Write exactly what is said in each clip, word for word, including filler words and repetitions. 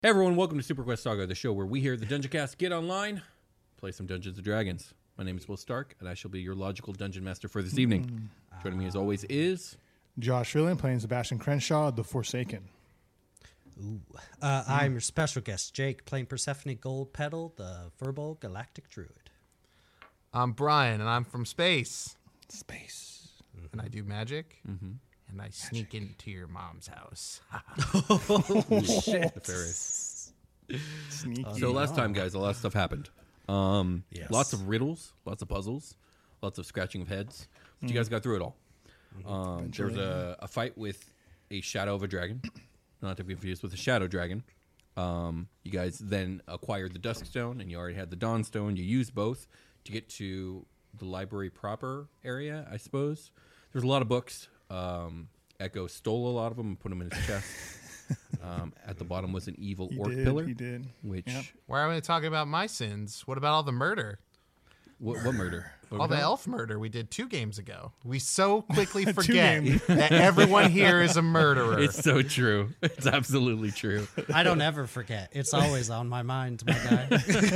Hey everyone, welcome to Super Quest Saga, the show where we here at the Dungeon Cast get online, play some Dungeons and Dragons. My name is Will Stark, and I shall be your logical dungeon master for this evening. Mm. Joining me as always is... Josh Rillian playing Sebastian Crenshaw, the Forsaken. Ooh. Uh, mm. I'm your special guest, Jake, playing Persephone Goldpetal, the Verbal Galactic Druid. I'm Brian, and I'm from space. Space. Mm-hmm. And I do magic. Mm-hmm. And I sneak magic. into your mom's house. Oh, shit. Nefarious. Sneaky. So last time, guys, a lot of stuff happened. Um, yes. Lots of riddles, lots of puzzles, lots of scratching of heads. But mm. you guys got through it all. Um, there was a, a fight with a shadow of a dragon. Not to be confused with a shadow dragon. Um, you guys then acquired the Dusk Stone, and you already had the Dawn Stone. You used both to get to the library proper area, I suppose. There's a lot of books. Um, Echo stole a lot of them and put them in his chest. Um, at the bottom was an evil he orc did, pillar. He did. Which? Yep. Why are we talking about my sins? What about all the murder? What, what murder? What all the that? elf murder we did two games ago. We so quickly forget that everyone here is a murderer. It's so true. It's absolutely true. I don't ever forget. It's always on my mind, my guy.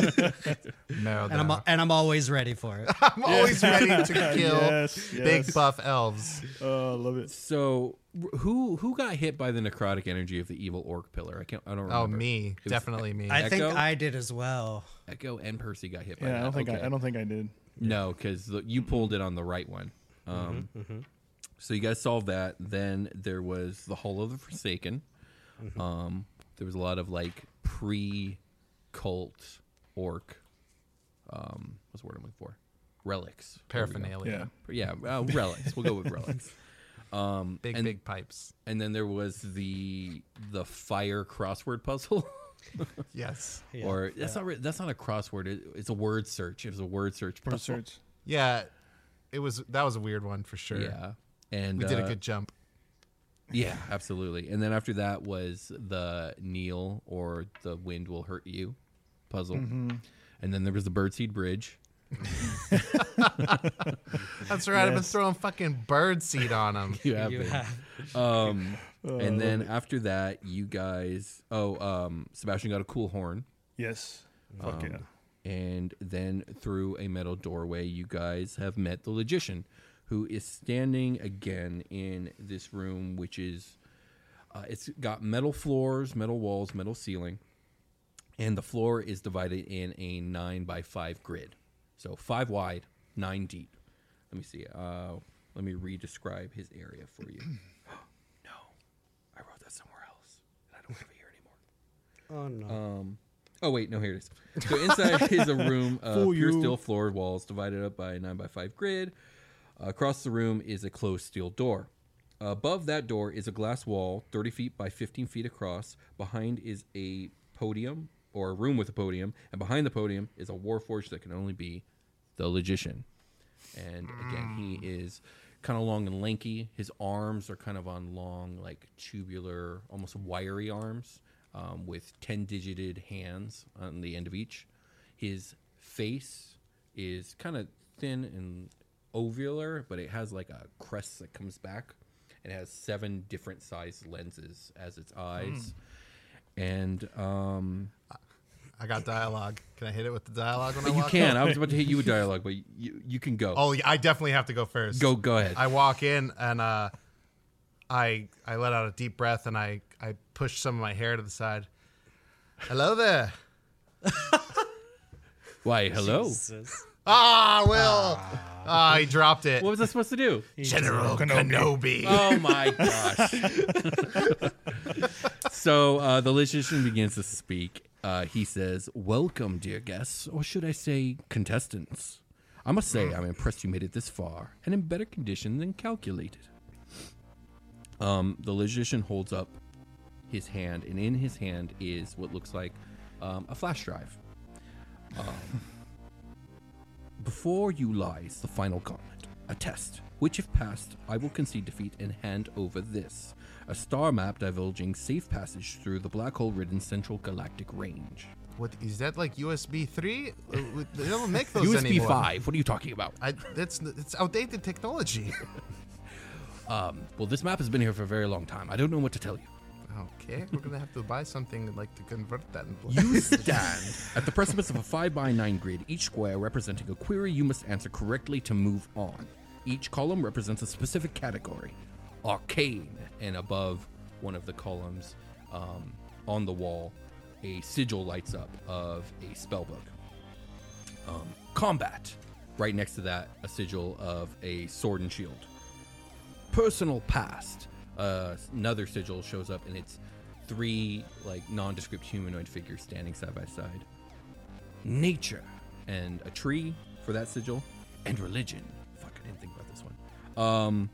no, and I'm and I'm always ready for it. I'm always ready to kill yes, yes. big buff elves. Oh, I love it. So, who who got hit by the necrotic energy of the evil orc pillar? I can't. I don't remember. Oh, me, definitely me. I Echo? think I did as well. Echo and Percy got hit by yeah, that. I don't think okay. I, I don't think I did. No, because you pulled it on the right one. Um, mm-hmm, mm-hmm. So you guys solved that. Then there was the Hall of the Forsaken. Mm-hmm. Um, there was a lot of like pre-cult orc. Um, what's the word I'm looking for? Relics. Paraphernalia. Yeah, yeah uh, relics. We'll go with relics. Um, big and, big pipes. And then there was the the fire crossword puzzle. Yes. Yeah, or that's yeah. not that's not a crossword. It, it's a word search. It was a word search. Word search. Yeah, it was. That was a weird one for sure. Yeah, and we uh, did a good jump. Yeah, absolutely. And then after that was the kneel or the wind will hurt you puzzle, mm-hmm. and then there was the birdseed bridge. That's right. Yes. I've been throwing fucking birdseed on them. You have. You been. have. Um, Oh, and then after that, you guys, oh, um, Sebastian got a cool horn. Yes. Fuck um, yeah. And then through a metal doorway, you guys have met the Logician, who is standing again in this room, which is, uh, it's got metal floors, metal walls, metal ceiling. And the floor is divided in a nine by five grid. So five wide, nine deep. Let me see. Uh, let me re-describe his area for you. I wrote that somewhere else, and I don't have it here anymore. Oh, no. Um, oh, wait, no, here it is. So inside is a room of Fool pure you. steel floor walls divided up by a nine by five grid. Uh, across the room is a closed steel door. Uh, above that door is a glass wall, thirty feet by fifteen feet across. Behind is a podium, or a room with a podium, and behind the podium is a warforged that can only be the Logician. And again, he is kind of long and lanky. His arms are kind of on long, like tubular, almost wiry arms um, with ten-digited hands on the end of each. His face is kind of thin and ovular, but it has like a crest that comes back. It has seven different sized lenses as its eyes. Mm. And um, I got dialogue. Can I hit it with the dialogue when I you walk can. in? I was about to hit you with dialogue, but you you can go. Oh, yeah, I definitely have to go first. Go go ahead. I walk in and uh, I I let out a deep breath and I, I push some of my hair to the side. Hello there. Why, hello. Jesus. Ah, Will. Ah, he dropped it. What was I supposed to do? General Kenobi. Oh my gosh. So uh, the Logician begins to speak. Uh, he says, "Welcome, dear guests, or should I say contestants. I must say I'm impressed you made it this far, and in better condition than calculated." Um, the Logician holds up his hand, and in his hand is what looks like um, a flash drive. Um, before you lies the final gauntlet, a test, which if passed, I will concede defeat and hand over this. A star map divulging safe passage through the black hole-ridden Central Galactic Range. What is that, like U S B three? They don't make those U S B anymore. five. What are you talking about? I, that's it's outdated technology. Um, well, this map has been here for a very long time. I don't know what to tell you. Okay, we're gonna have to buy something like to convert that. Into You stand at the precipice of a five by nine grid, each square representing a query you must answer correctly to move on. Each column represents a specific category. Arcane. And above one of the columns um, on the wall, a sigil lights up of a spellbook. Um, combat. Right next to that, a sigil of a sword and shield. Personal past. Uh, another sigil shows up, and it's three like nondescript humanoid figures standing side by side. Nature, and a tree for that sigil, and religion. Fuck, I didn't think about this one. Um,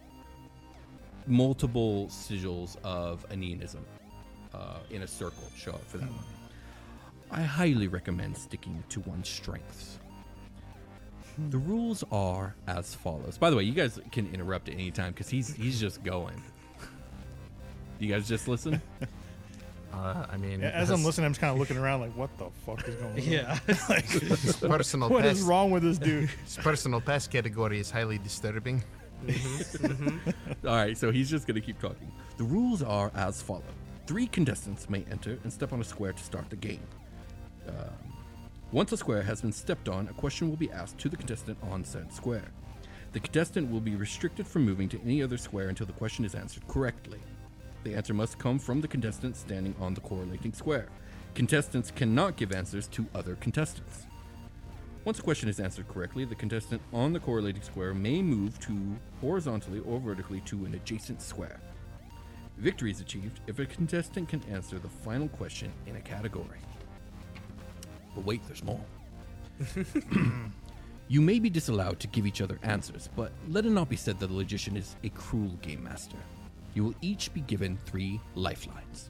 multiple sigils of Aeneanism uh, in a circle show up for that one. I highly recommend sticking to one's strengths. The rules are as follows. By the way, you guys can interrupt at any time because he's he's just going. You guys just listen? Uh, I mean, Yeah, as I'm listening, I'm just kind of looking around like, what the fuck is going on? Yeah. Like, his personal what pest, is wrong with this dude? his personal pest category is highly disturbing. All right, so he's just going to keep talking. The rules are as follow. Three contestants may enter and step on a square to start the game. Um, once a square has been stepped on, a question will be asked to the contestant on said square. The contestant will be restricted from moving to any other square until the question is answered correctly. The answer must come from the contestant standing on the correlating square. Contestants cannot give answers to other contestants. Once a question is answered correctly, the contestant on the correlating square may move to horizontally or vertically to an adjacent square. Victory is achieved if a contestant can answer the final question in a category. But wait, there's more. You may be disallowed to give each other answers, but let it not be said that the logician is a cruel game master. You will each be given three lifelines.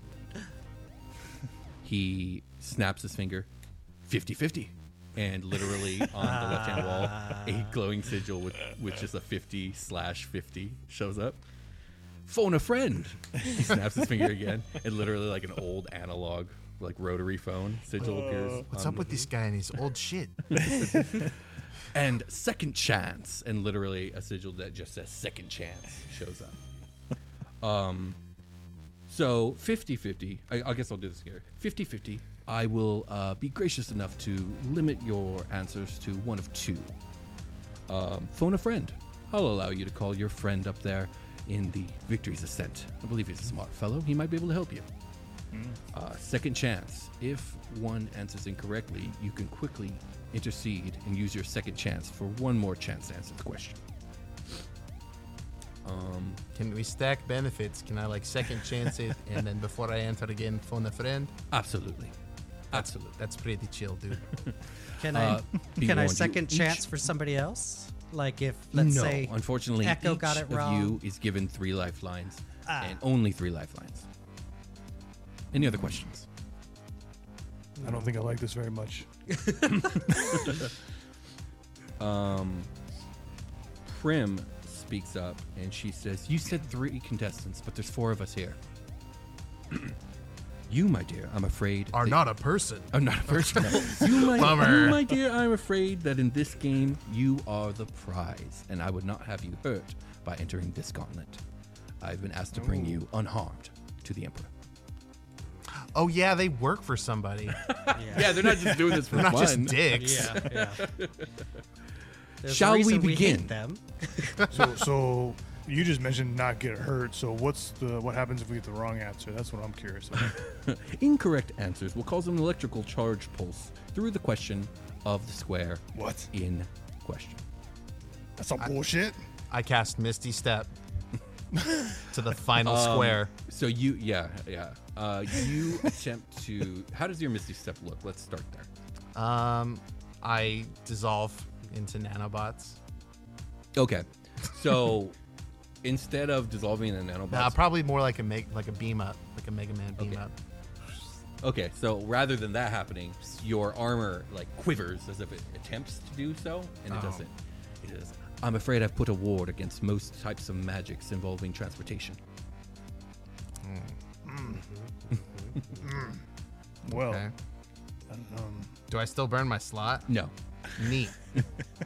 He snaps his finger, fifty-fifty. And literally on the left-hand wall, a glowing sigil with, with just a fifty slash fifty shows up. Phone a friend. He snaps his finger again, and literally like an old analog, like rotary phone sigil appears. What's on up with the- this guy and his old shit? And second chance, and literally a sigil that just says second chance shows up. Um, so fifty-fifty, I, I guess I'll do this here. fifty-fifty, I will uh, be gracious enough to limit your answers to one of two. Um, phone a friend. I'll allow you to call your friend up there in the Victory's Ascent. I believe he's a smart fellow. He might be able to help you. Uh, second chance. If one answers incorrectly, you can quickly intercede and use your second chance for one more chance to answer the question. Um, Can we stack benefits? Can I like second chance it and then before I enter again, phone a friend? absolutely. Absolutely. That's pretty chill, dude. Can I Uh, be can I warned, you second each- chance for somebody else? Like if let's no, say unfortunately, Echo each got it of wrong. you is given three lifelines, Ah. and only three lifelines. Any other questions? I don't think I like this very much. Um, Prim speaks up, and she says, "You said three contestants, but there's four of us here. You, my dear, I'm afraid Are that- not a person. I'm not a person. you, my, Bummer. you, my dear, I'm afraid that in this game you are the prize, and I would not have you hurt by entering this gauntlet. I've been asked to bring you unharmed to the Emperor." Oh yeah, they work for somebody. Yeah, they're not just doing this for They're not just dicks. Yeah, yeah. There's a Shall we reason begin? hate them. So, so you just mentioned not get hurt. So what's the what happens if we get the wrong answer? That's what I'm curious about. Incorrect answers will cause an electrical charge pulse through the question of the square What? in question. That's some bullshit. I cast Misty Step to the final Um, square. So you, yeah, yeah. Uh, you attempt to. How does your Misty Step look? Let's start there. Um, I dissolve into nanobots. Okay, so instead of dissolving in nanobots, Nah, probably more like a meg- like a beam up, like a Mega Man beam Okay. up. okay, so rather than that happening, your armor like quivers as if it attempts to do so, and it Oh. doesn't. It is. I'm afraid I've put a ward against most types of magics involving transportation. Well, Okay. um, Do I still burn my slot? No, Neat. this,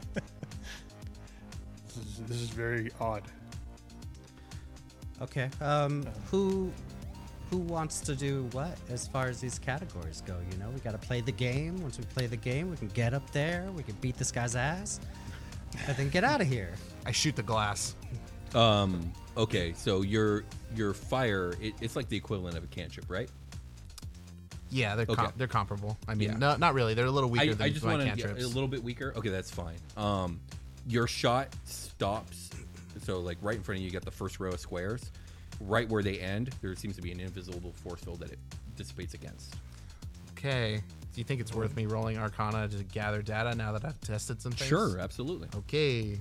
is, this is very odd. Okay. Um, who who wants to do what as far as these categories go? You know, we got to play the game. Once we play the game, we can get up there, we can beat this guy's ass, and then get out of here. I shoot the glass. Um. Okay. So your your fire, it, it's like the equivalent of a cantrip, right? Yeah, they're Okay. com- they're comparable. I mean, Yeah. no, not really. They're a little weaker I, than I just my want to cantrips. a little bit weaker. Okay, that's fine. Um, your shot stops. So like right in front of you, you got the first row of squares. Right where they end, there seems to be an invisible force field that it dissipates against. Okay. Do you think it's worth me rolling Arcana to gather data now that I've tested some things? Sure, absolutely. Okay.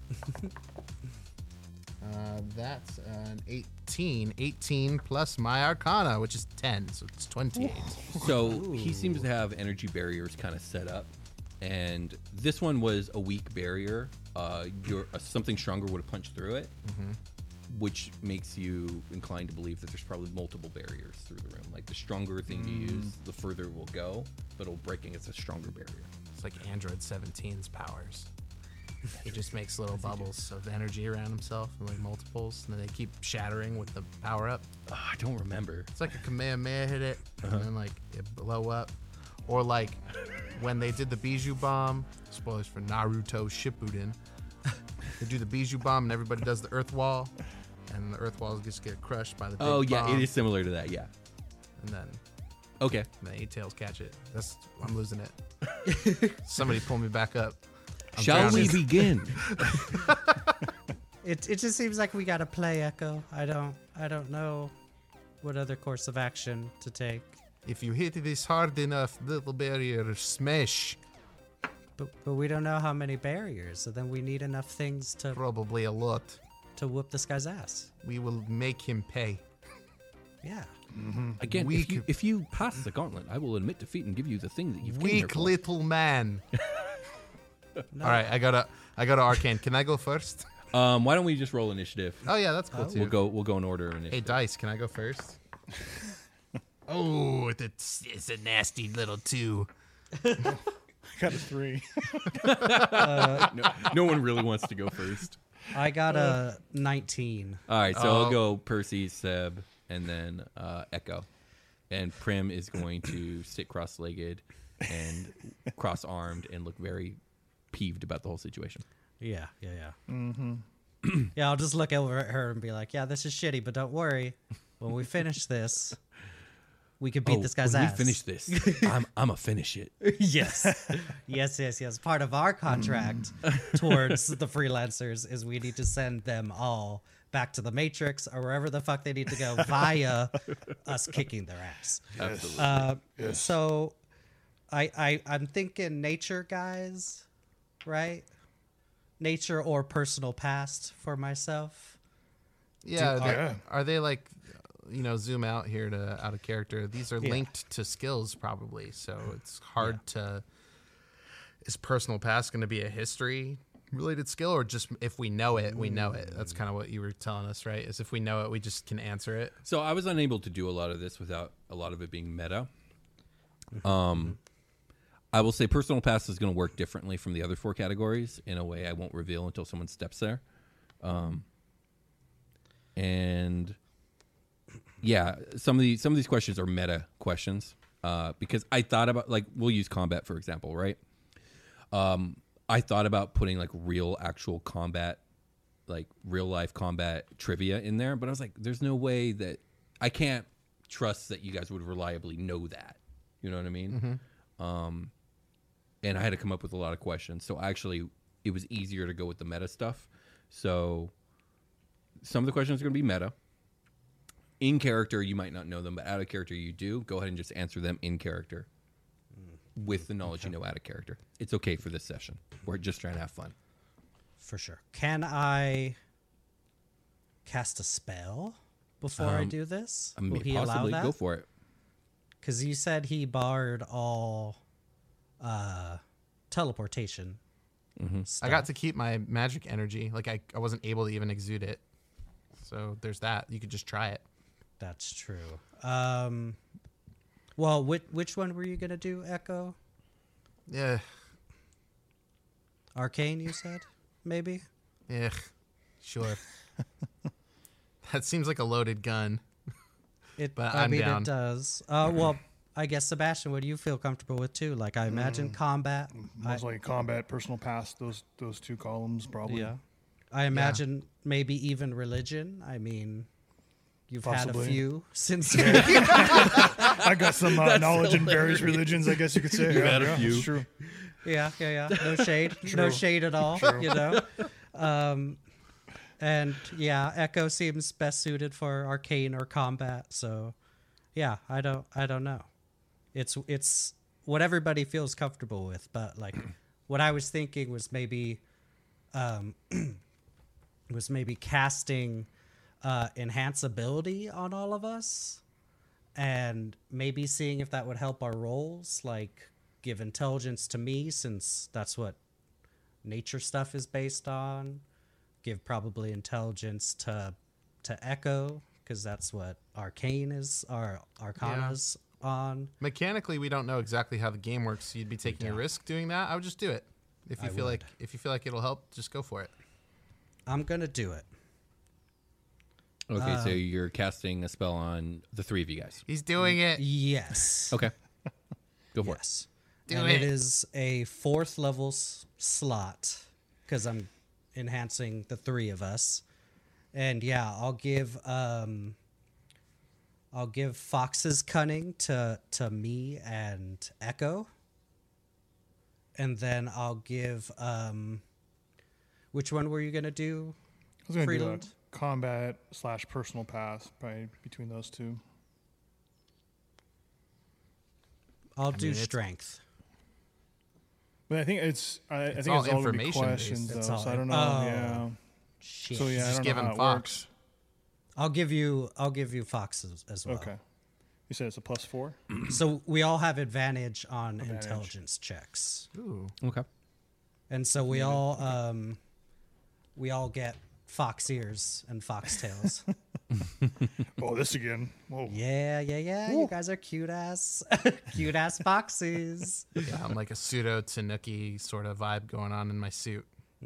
uh, that's an eighteen. eighteen plus my Arcana, which is ten, so it's twenty-eight. So he seems to have energy barriers kind of set up, and this one was a weak barrier. Uh, your uh, something stronger would have punched through it, which makes you inclined to believe that there's probably multiple barriers through the room. Like the stronger thing you use, the further it will go, but it'll break against a stronger barrier. It's like Android seventeen's powers. He just makes little bubbles of energy around himself, and like multiples, and then they keep shattering with the power up. Oh, I don't remember. It's like a Kamehameha hit it, and then like it blow up. Or like when they did the Bijou bomb, spoilers for Naruto Shippuden, they do the Bijou bomb and everybody does the earth wall, and the earth walls just get crushed by the big Oh yeah, bomb, it is similar to that. Yeah. and then Okay. the eight tails catch it. That's I'm losing it. Somebody pull me back up. I'm Shall we drowning. begin? It it just seems like we got to play Echo. I don't I don't know what other course of action to take. If you hit this hard enough, little barrier smash. But but we don't know how many barriers, so then we need enough things to Probably a lot. to whoop this guy's ass. We will make him pay. Yeah. Again, Weak- if you, if you pass the gauntlet, I will admit defeat and give you the thing that you've came here Weak for. little man. No. All right, I got a I got a arcane. Can I go first? Um, why don't we just roll initiative? Oh yeah, that's cool Oh. too. We'll go. We'll go in order. of Hey Initiative. dice, can I go first? Oh, it's it's a nasty little two. Got a three. no, no one really wants to go first. I got a nineteen. All right, so Oh. I'll go Percy, Seb, and then uh, Echo, and Prim is going to sit cross-legged and cross-armed and look very peeved about the whole situation. Yeah, yeah, yeah. Mm-hmm. Yeah, I'll just look over at her and be like, "Yeah, this is shitty, but don't worry. When we finish this, we can beat Oh, this guy's when ass." we finish this, I'm I'm a finish it. yes, yes, yes, yes. Part of our contract towards the freelancers is we need to send them all back to the Matrix or wherever the fuck they need to go via us kicking their ass. Absolutely. Uh, So, I, I I'm thinking nature, guys, right? Nature or personal past for myself. Yeah, Do- they- Yeah. are they like, you know, zoom out here to out of character? These are Yeah. linked to skills probably, so it's hard to. Is personal past going to be a history related skill, or just if we know it, we know it? That's kind of what you were telling us, right? Is if we know it, we just can answer it. So I was unable to do a lot of this without a lot of it being meta. Um, I will say personal past is going to work differently from the other four categories in a way I won't reveal until someone steps there. Um, and yeah, some of these some of these questions are meta questions uh, because I thought about, like, we'll use combat for example, right? Um, I thought about putting like real actual combat, like real life combat trivia in there, but I was like, there's no way that I can't trust that you guys would reliably know that. You know what I mean? Um, and I had to come up with a lot of questions. So actually, it was easier to go with the meta stuff. So some of the questions are going to be meta. In character, you might not know them, but out of character, you do. Go ahead and just answer them in character with the knowledge you know out of character. It's okay for this session. We're just trying to have fun. For sure. Can I cast a spell before I Um, do this? I mean, Will he allow possibly that? go for it. Because you said he barred all uh, teleportation. I got to keep my magic energy. Like I, I wasn't able to even exude it. So there's that. You could just try it. That's true. Um, well, which which one were you gonna do, Echo? Yeah. Arcane, you said, maybe. Yeah. Sure. That seems like a loaded gun. It, But I I'm mean, down. it does. Uh, well, I guess Sebastian, what do you feel comfortable with too? Like, I imagine Mm. combat. I, Most likely combat, personal pass, those those two columns probably. yeah. I imagine maybe even religion. I mean, you've had a Possibly. few since. I got some uh, knowledge in various religions, I guess you could say. You've yeah, had a yeah, few. It's true. Yeah, yeah, yeah. No shade. No shade at all. You know. Um, and yeah, Echo seems best suited for arcane or combat. So, yeah, I don't, I don't know. It's it's what everybody feels comfortable with. But like, what I was thinking was maybe, um, was maybe casting uh, enhance ability on all of us, and maybe seeing if that would help our rolls. Like, give intelligence to me since that's what nature stuff is based on. Give probably intelligence to to Echo because that's what arcane is, or arcana's on. Mechanically, we don't know exactly how the game works. So you'd be taking a don't. risk doing that. I would just do it. If you I feel would. like if you feel like it'll help, just go for it. I'm gonna do it. Okay, so you're casting a spell on the three of you guys. He's doing it. Yes. Okay. Go for Yes. Do and it. it is a fourth level s- slot because I'm enhancing the three of us. And yeah, I'll give um I'll give Fox's cunning to to me and Echo. And then I'll give um which one were you gonna do? I was going to do a Freeland? combat slash personal pass probably between those two. I'll do mean, it's- strength. But I think it's I, I think all it's all going to be information questions based. though, It's so all- I don't know. oh. Yeah. Shit. So yeah, I Just don't give know him how it Fox. works. I'll give you I'll give you Fox's as well. Okay. You said it's a plus four. So we all have advantage on Advantage. intelligence checks. Ooh. Okay. And so we all um we all get fox ears and foxtails. Oh, this again. Whoa. yeah, yeah, yeah. You guys are cute ass cute ass foxes. Yeah, I'm like a pseudo Tanuki sort of vibe going on in my suit.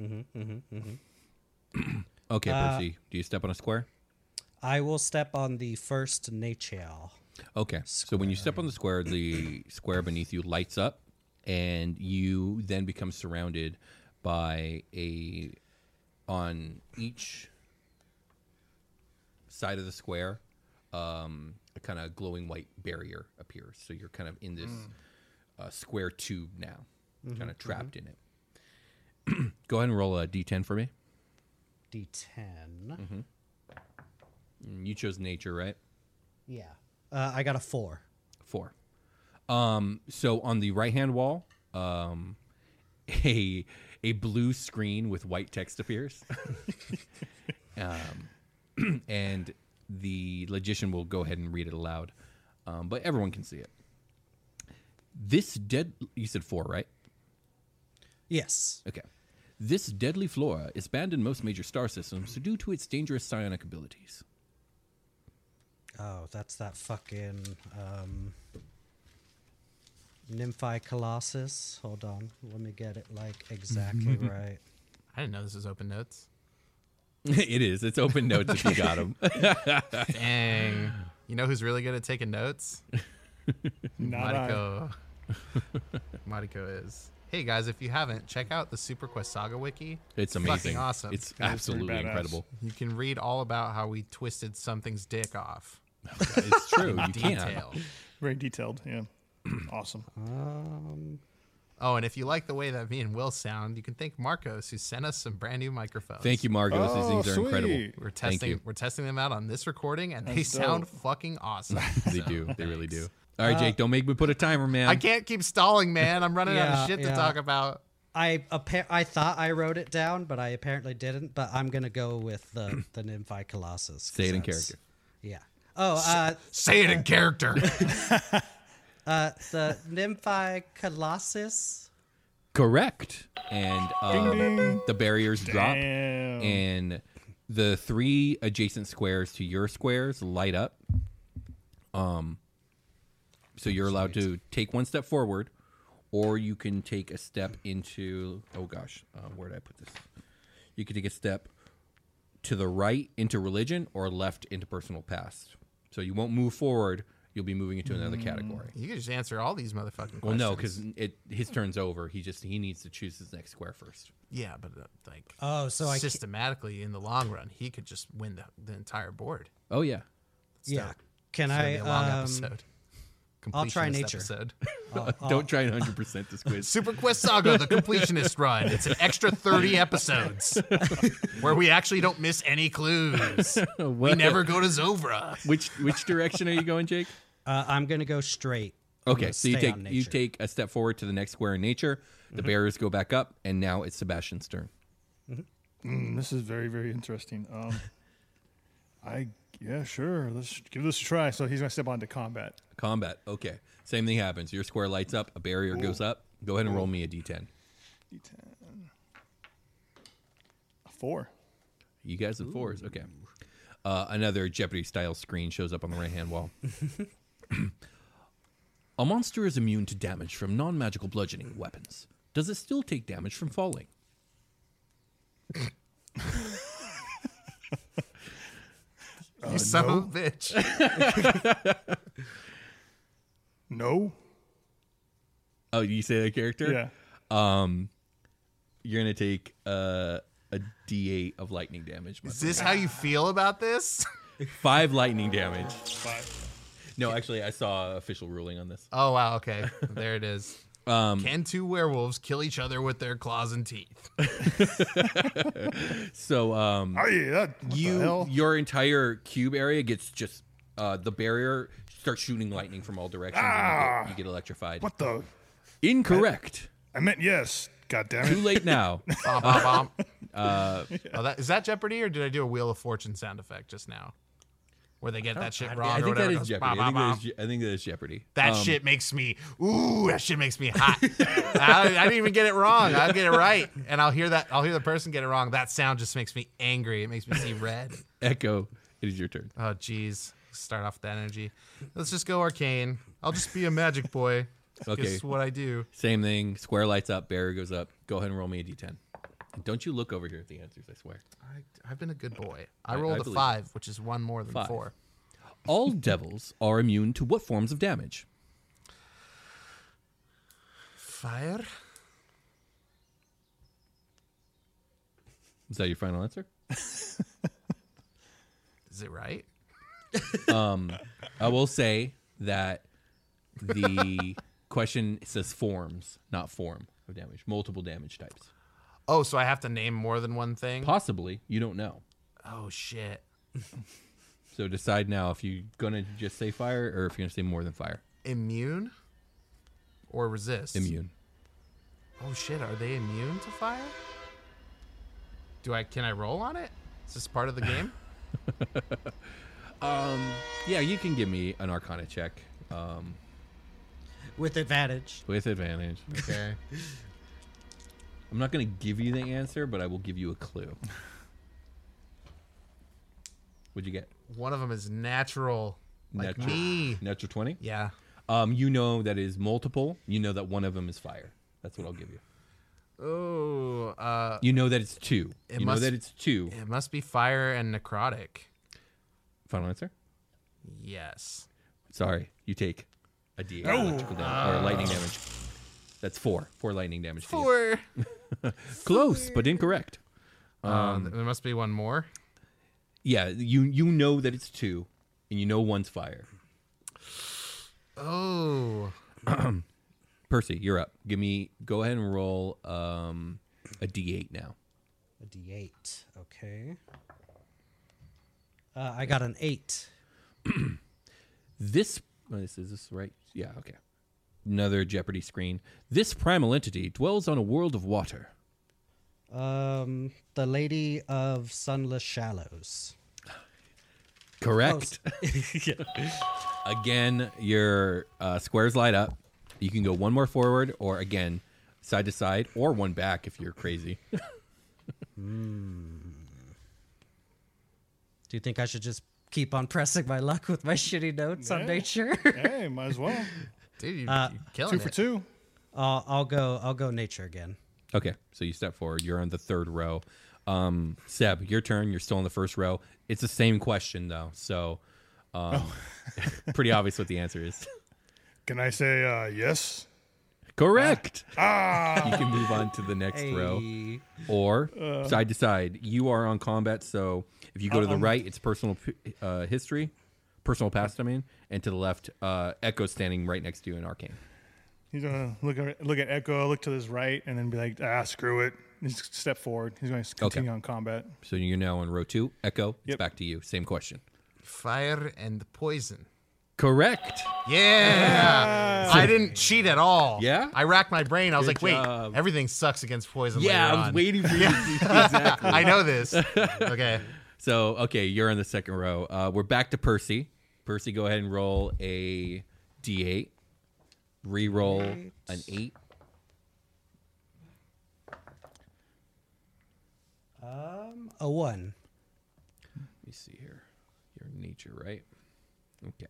Okay, Uh, Percy, do you step on a square? I will step on the first nature. Okay. So when you step on the square, the square beneath you lights up, and you then become surrounded by a on each side of the square, um, a kind of glowing white barrier appears. So you're kind of in this uh, square tube now, kind of trapped in it. Go ahead and roll a d ten for me. D ten. Mm, You chose nature, right? Yeah. Uh, I got a four. Four. Um, so on the right hand wall, um, a a blue screen with white text appears, um, and the logician will go ahead and read it aloud, um, but everyone can see it. This dead. You said four, right? Yes. Okay. This deadly flora is banned in most major star systems due to its dangerous psionic abilities. Oh, that's that fucking um Nymphi Colossus. Hold on. Let me get it like exactly right. I didn't know this was open notes. It is. It's open notes if you got them. Dang. You know who's really good at taking notes? Not I. Mariko. Mariko is. Hey guys, if you haven't, check out the Super Quest Saga wiki. It's Fucking amazing. awesome. It's pretty absolutely badass. incredible. You can read all about how we twisted something's dick off. It's true. You can. Detail. Very detailed. Yeah. Awesome. Um Oh, and if you like the way that me and Will sound, you can thank Marcos who sent us some brand new microphones. Thank you, Margos. These Oh, things are sweet. incredible. We're Thank testing you. we're testing them out on this recording and they That's sound dope. fucking awesome. They do. They really do. All right, Jake. Don't make me put a timer, man. I can't keep stalling, man. I'm running out Yeah, of shit to yeah. talk about. I appa- I thought I wrote it down, but I apparently didn't. But I'm gonna go with the the Nymphi Colossus. 'cause Say it in that's- character. Yeah. Oh, uh, Say it in character. uh, the Nymphi Colossus. Correct. And um, Ding, ding. the barriers drop, Damn. and the three adjacent squares to your squares light up. Um, so you're allowed to take one step forward, or you can take a step into. Oh gosh, uh, where did I put this? You can take a step to the right into religion, or left into personal past. So you won't move forward. You'll be moving into another category. You can just answer all these motherfucking questions. Well, no, because it his turn's over. He just he needs to choose his next square first. Yeah, but uh, like Oh, so I ca- systematically in the long run, he could just win the, the entire board. Oh yeah. yeah. Can It's gonna I? be a long Um, episode. I'll try Completionist nature. Episode. I'll- I'll- Don't try and one hundred percent this quiz. Super Quest Saga: The Completionist Run. It's an extra thirty episodes where we actually don't miss any clues. We What? never go to Zovra. Which which direction are you going, Jake? uh, I'm gonna go straight. I'm Okay, gonna so you stay take on you nature. take a step forward to the next square in nature. The barriers go back up, and now it's Sebastian's turn. Mm, this is very, very interesting. Um, I yeah, sure. Let's give this a try. So he's gonna step onto combat. Combat. Okay, same thing happens. Your square lights up. A barrier goes up. Go ahead and roll me a d ten. D ten. A four. You guys have fours. Okay. Uh, another Jeopardy style screen shows up on the right hand wall. A monster is immune to damage from non magical bludgeoning weapons. Does it still take damage from falling? You son no. of a bitch. No. Oh, you say that character? Yeah. Um, you're gonna take uh, a d eight of lightning damage. my Is this how you feel about this? friend. Five lightning damage. Five. No, actually, I saw official ruling on this. Oh wow, okay. There it is. Um, Can two werewolves kill each other with their claws and teeth? so um, Oh yeah. That, what the you hell? your entire cube area gets just uh, the barrier starts shooting lightning from all directions, and you Ah! get, you get electrified. What the? Incorrect. I meant yes. God damn Too it. late now. Bom, bom, bom. Uh, oh, that, is that Jeopardy or did I do a Wheel of Fortune sound effect just now? Where they get that shit wrong I or think whatever. that it is goes, Jeopardy. bom, I think bom, that bom. is, Je- I think that is Jeopardy. That Um, shit makes me, ooh, that shit makes me hot. I, I didn't even get it wrong. I'll get it right. And I'll hear that, I'll hear the person get it wrong. That sound just makes me angry. It makes me see red. Echo. It is your turn. Oh, geez. Start off with that energy. Let's just go arcane. I'll just be a magic boy. Okay. Guess what I do. Same thing. Square lights up. Barrier goes up. Go ahead and roll me a d ten. And don't you look over here at the answers, I swear. I, I've been a good boy. I I- rolled I a believe five, which is one more than Five. four. All devils are immune to what forms of damage? Fire? Is that your final answer? Is it right? Um, I will say that the question says forms, not form of damage. Multiple damage types. Oh, so I have to name more than one thing? Possibly. You don't know. Oh, shit. So decide now if you're going to just say fire or if you're going to say more than fire. Immune? Or resist? Immune. Oh, shit. Are they immune to fire? Do I, can I roll on it? Is this part of the game? Um, yeah, you can give me an Arcana check um, with advantage. with advantage. Okay. I'm not going to give you the answer, but I will give you a clue. What'd you get? One of them is natural. Like Natural- me. Natural twenty? Yeah. Um, you know that is multiple. You know that one of them is fire. That's what I'll give you. Oh, uh, You know that it's two. It you must- know that it's two. it must be fire and necrotic. Final answer? Yes. Sorry, you take a D eight No. electrical damage or lightning damage. That's four. Four lightning damage. to you. Four. Close, but incorrect. Um, there must be one more. Yeah, you you know that it's two, and you know one's fire. Oh. Percy, you're up. Give me. Go ahead and roll um, a D eight now. A D eight. Okay. Uh, I got an eight. This, oh, this is this right? Yeah, okay. Another Jeopardy screen. This primal entity dwells on a world of water. Um, the Lady of Sunless Shallows. Correct. Again, your uh, squares light up. You can go one more forward, or again, side to side, or one back if you're crazy. Do you think I should just keep on pressing my luck with my shitty notes on Yeah. nature? Hey, might as well. Dude, you, Uh, you're killing Two it. for two. uh, I'll go. I'll go nature again. Okay, so you step forward. You're on the third row. Um, Seb, your turn. You're still in the first row. It's the same question though. So, Um, pretty obvious what the answer is. Can I say uh, yes? Correct. Ah, You can move on to the next row. Hey. Or Uh. side to side. You are on combat, so if you go to the Um, right, it's personal p- uh, history, personal past, I mean, and to the left, uh, Echo standing right next to you in Arcane. he's gonna look at look at Echo, look to his right, and then be like, ah, screw it. He's step forward. He's going to continue on combat. So you're now on row two. Echo, it's Yep. back to you. Same question. Fire and poison. Correct. Yeah. I didn't cheat at all. Yeah? I racked my brain. I was Good like, wait, job. everything sucks against poison. Yeah, later I was on. waiting for you to do exactly. I know this. Okay. So, okay, you're in the second row. Uh, we're back to Percy. Percy, go ahead and roll a d eight. Re-roll Eight. an eight. Um, a one. Let me see here. Your nature, right? Okay.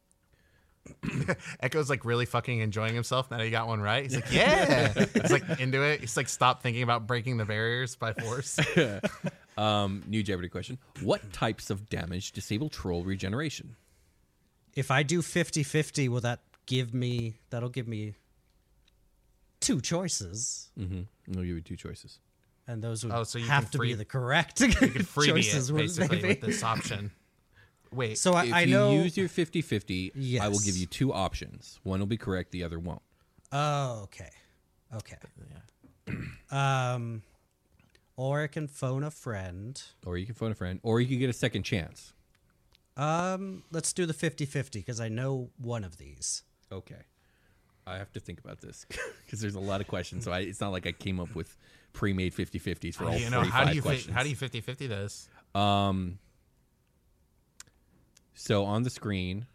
Echo's like really fucking enjoying himself now that he got one right. He's like, yeah. He's like into it. He's like, stop thinking about breaking the barriers by force. Um, new Jeopardy question. What types of damage disable troll regeneration? If I do fifty-fifty, will that give me, that'll give me two choices. Mm-hmm. I'll give you two choices. And those would Oh, so you have can to free- be the correct You could freebie choices, it wouldn't they basically be? with this option. Wait. So I, If I you know. use your fifty-fifty, I will Yes. give you two options. One will be correct, the other won't. Oh, okay. Okay. Um, or I can phone a friend. Or you can phone a friend, or you can get a second chance. Um, let's do the fifty-fifty because I know one of these. Okay. I have to think about this because there's a lot of questions. So I, it's not like I came up with pre-made fifty-fifties for all you know, forty-five how do you fi- questions. how do you fifty-fifty this? Um. So on the screen.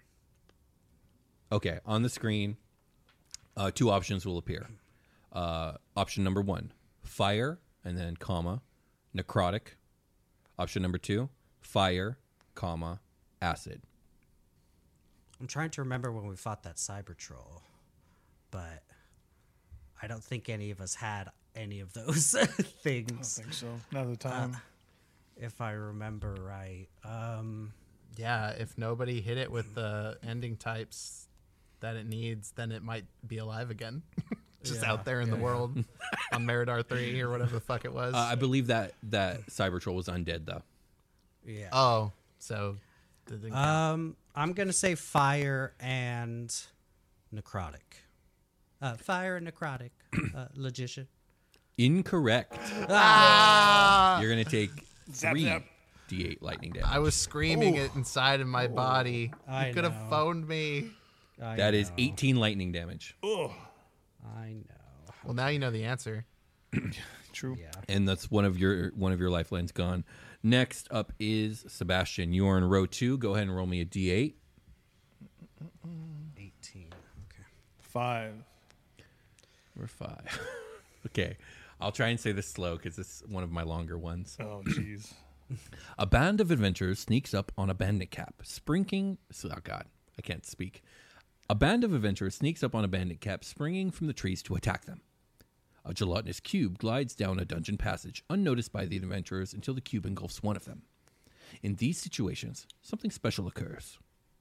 Okay, on the screen, uh, two options will appear. Uh, option number one, fire, and then comma, necrotic. Option number two, fire, comma, acid. I'm trying to remember when we fought that cyber troll, but I don't think any of us had any of those I don't things, think so. Not at the time. if I remember right. Um, Yeah, if nobody hit it with the ending types that it needs, then it might be alive again. Just Yeah, out there in the yeah. world on Meridar three or whatever the fuck it was. Uh, I believe that that cyber troll was undead though. yeah. oh, so that didn't count. Um, I'm gonna say fire and necrotic. Uh, fire and necrotic. Uh, logician. Incorrect. Ah! You're gonna take Zap, three zap. d eight lightning damage. I was screaming it inside of my body. I You could have know. phoned me. I That is know. eighteen lightning damage, Oh, I know. Well, now you know the answer. true. Yeah. and that's one of your one of your lifelines gone. Next up is Sebastian. You are in row two. Go ahead and roll me a d eight. eighteen. Okay. Five. Or five. Okay, I'll try and say this slow because it's one of my longer ones. Oh, jeez. A band of adventurers sneaks up on a bandit cap, springing. Oh God, I can't speak. A band of adventurers sneaks up on a bandit cap, springing from the trees to attack them. A gelatinous cube glides down a dungeon passage, unnoticed by the adventurers until the cube engulfs one of them. In these situations, something special occurs.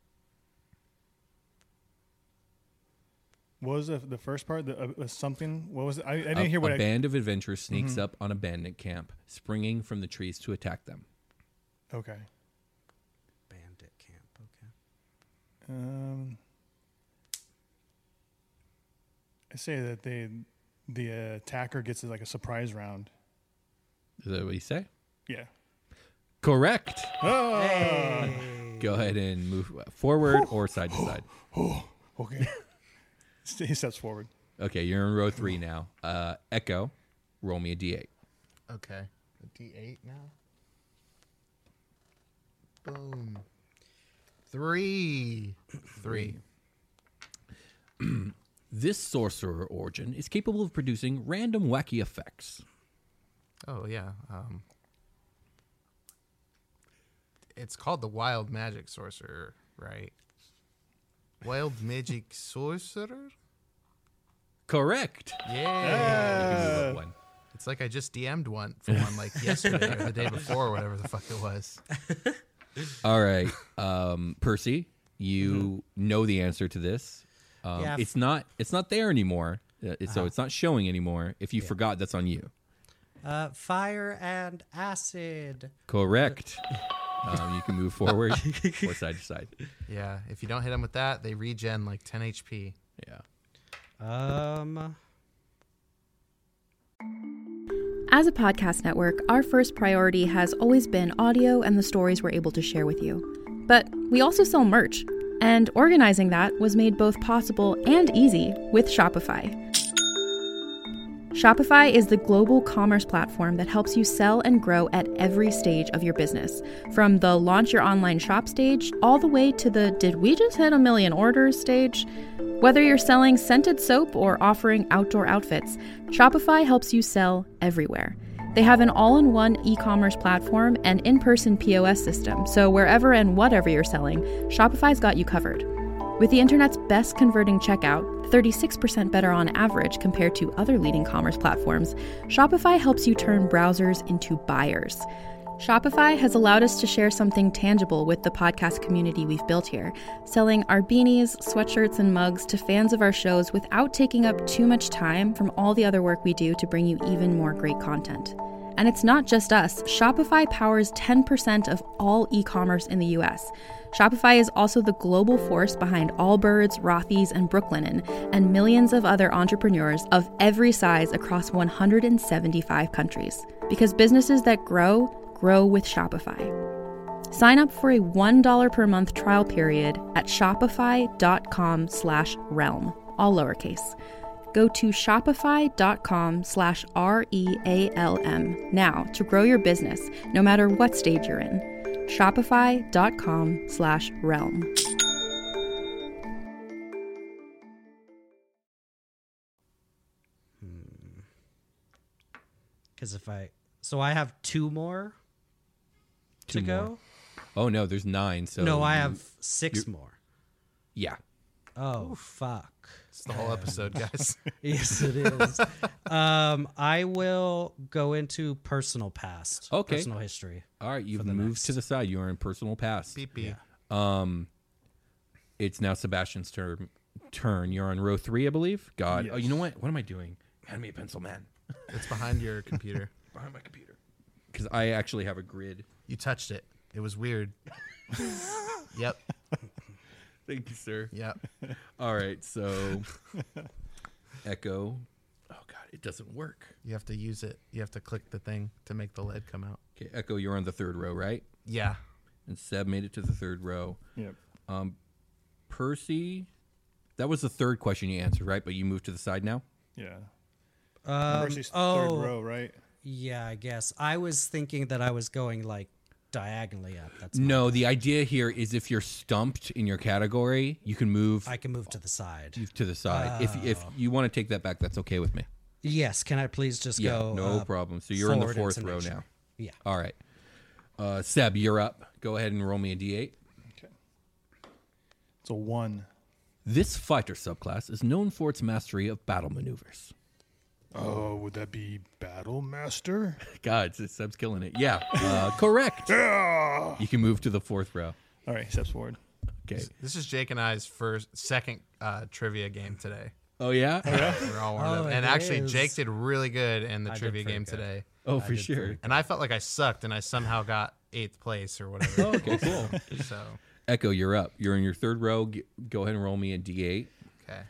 What was the, the first part? The, uh, uh, something? What was it? I, I didn't A, hear what a I. band of adventurers sneaks up on a bandit camp, springing from the trees to attack them. Okay. Bandit camp. Okay. Um, I say that they, the uh, attacker gets like a surprise round. Is that what you say? Yeah. Correct. Oh, Go ahead and move forward or side to side. okay. He steps forward. Okay, you're in row three now. Uh, Echo, roll me a d eight. Okay. A D eight now. Boom. Three. Three. This sorcerer origin is capable of producing random wacky effects. Oh yeah. Um, it's called the Wild Magic Sorcerer, right? Wild Magic Sorcerer? Correct. Yeah. You can move up one. It's like I just D M'd one for one like yesterday or the day before or whatever the fuck it was. All right, um, Percy, you know the answer to this. Um, Yeah. It's not. It's not there anymore. Uh, it- So it's not showing anymore. If you forgot, that's on you. Uh, fire and acid. Correct. um, you can move forward or side to side. Yeah, if you don't hit them with that, they regen like ten H P. Yeah. Um, As a podcast network, our first priority has always been audio and the stories we're able to share with you. But we also sell merch, and organizing that was made both possible and easy with Shopify. Shopify is the global commerce platform that helps you sell and grow at every stage of your business, from the launch your online shop stage all the way to the did we just hit a million orders stage. Whether you're selling scented soap or offering outdoor outfits, Shopify helps you sell everywhere. They have an all-in-one e-commerce platform and in-person P O S system, so wherever and whatever you're selling, Shopify's got you covered. With the internet's best converting checkout, thirty-six percent better on average compared to other leading commerce platforms, Shopify helps you turn browsers into buyers. Shopify has allowed us to share something tangible with the podcast community we've built here, selling our beanies, sweatshirts, and mugs to fans of our shows without taking up too much time from all the other work we do to bring you even more great content. And it's not just us. Shopify powers ten percent of all e-commerce in the U S. Shopify is also the global force behind Allbirds, Rothy's, and Brooklinen, and millions of other entrepreneurs of every size across one hundred seventy-five countries. Because businesses that grow, grow with Shopify. Sign up for a one dollar per month trial period at shopify.com slash realm, all lowercase. Go to shopify.com slash R-E-A-L-M now to grow your business, no matter what stage you're in. Shopify.com slash realm. because if I, so I have two more Two to more. go. Oh no, there's nine. So no, I you- have six more. Yeah. Oh fuck. It's the whole episode, guys. Yes, it is. um, I will go into personal past. Okay. Personal history. All right, you've the moved next. to the side. You are in personal pass. Beep beep. Um, it's now Sebastian's turn. Turn. You're on row three, I believe. God. Oh, Yes. you know what? What am I doing? Hand me a pencil, man. It's behind your computer. Behind my computer. Because I actually have a grid. You touched it. It was weird. Yep. Thank you, sir. Yep. All right, so Echo. Oh God, it doesn't work. You have to use it. You have to click the thing to make the lead come out. Okay, Echo, you're on the third row, right? Yeah. And Seb made it to the third row. Yep. Um, Percy, that was the third question you answered, right? But you moved to the side now. Yeah. Um, Mercy's oh, third row, right? yeah, I guess. I was thinking that I was going like diagonally up. That's my No, bad. the idea here is if you're stumped in your category, you can move I can move to the side. to the side. If if you want to take that back, that's okay with me. Yes, can I please just Yeah, go? no uh, problem. So you're in the forward fourth into row nature? now. Yeah. All right. Uh, Seb, you're up. Go ahead and roll me a d eight. Okay. It's a one. This fighter subclass is known for its mastery of battle maneuvers. Oh, would that be Battle Master? God, Seb's killing it. Yeah, uh, correct. Yeah. You can move to the fourth row. All right, steps forward. Okay. This is Jake and I's first, second uh, trivia game today. Oh yeah. We're all warmed Oh, up. And it actually, is. Jake did really good in the I did trivia pretty game good. today. Oh, for did sure. pretty- And I felt like I sucked, and I somehow got eighth place or whatever. Oh, okay, cool. So, Echo, you're up. You're in your third row. G- Go ahead and roll me a d eight. okay.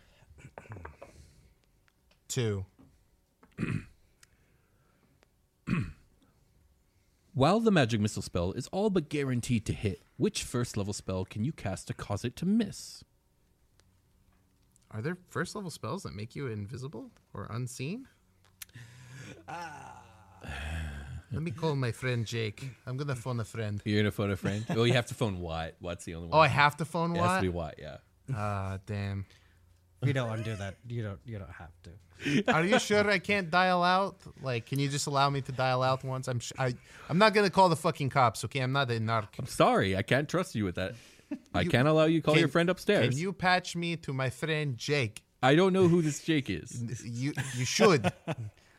Two. While the magic missile spell is all but guaranteed to hit, which first level spell can you cast to cause it to miss? Are there first level spells that make you invisible or unseen? Let me call my friend Jake. I'm gonna phone a friend. You're gonna phone a friend. Oh, you have to phone Watt. Watt's the only one. Oh, I have to phone it has to what? be Watt. Yeah. Ah, damn. You don't undo that. You don't. You don't have to. Are you sure I can't dial out? Like, can you just allow me to dial out once? I'm sh- I, I'm not gonna call the fucking cops. Okay, I'm not a narc. I'm sorry. I can't trust you with that. I You- can't allow you to call Can- your friend upstairs. Can you patch me to my friend Jake? I don't know who this Jake is. You you should.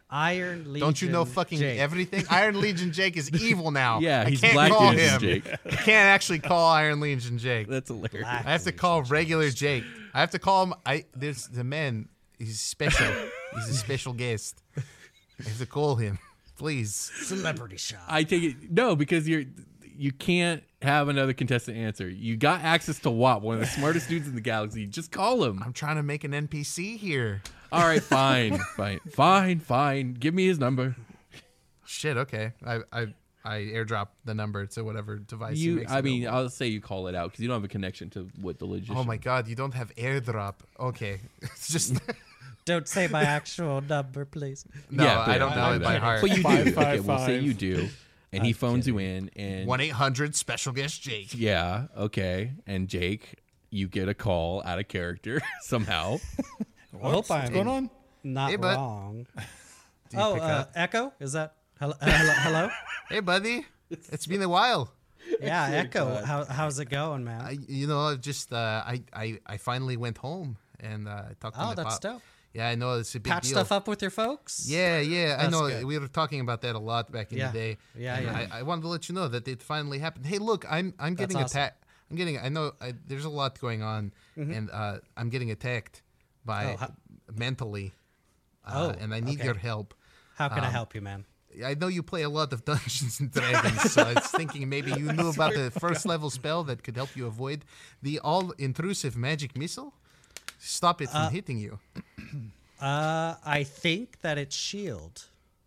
Iron Legion. Don't you know fucking Jake. everything? Iron Legion Jake is evil now. Yeah, I he's can't Black call Legion him. Jake. I can't actually call Iron Legion Jake. That's hilarious. Black I have to Legion call Jake. regular Jake. I have to call him. I there's the man. He's special. He's a special guest. I have to call him, please. Celebrity shot. I take it no because you're you can't have another contestant answer. You got access to W A P, one of the smartest dudes in the galaxy. Just call him. I'm trying to make an N P C here. All right, fine, fine, fine, fine. Give me his number. Shit. Okay. I I I airdrop the number to whatever device. he You, makes I mean, available. I'll say you call it out because you don't have a connection to what the logician. Oh my god, you don't have airdrop. Okay. It's just Don't say my actual number, please. no. Yeah, but I don't know I'm it by kidding. heart. But you Five, do. five, okay, we'll say five. you do, and he phones you in, and One eight hundred special guest Jake. yeah, okay, and Jake, you get a call out of character somehow. I hope What's I'm going on? not Hey, bud. wrong. Do you Oh, pick uh, up? Echo? Is that hello? Uh, hello? hello? Hey, buddy. It's been a while. Yeah, Echo. How, how's it going, man? I, you know, I've just uh, I, I, I finally went home and uh, talked to oh, my that's pop. dope. Yeah, I know it's a big Patch deal. stuff up with your folks? Yeah, yeah, I That's know. good. We were talking about that a lot back in Yeah. the day. Yeah, and yeah. I, I wanted to let you know that it finally happened. Hey, look, I'm I'm That's getting awesome. attacked. I'm getting. I know I, there's a lot going on, and uh, I'm getting attacked by Mm-hmm. Oh, how- mentally, uh, Oh, and I need okay. your help. How can I Um, help you, man? I know you play a lot of Dungeons and Dragons, so I was thinking maybe you knew about the first level spell that could help you avoid the all intrusive magic missile. Stop it from hitting you. Uh, I think that it's shield.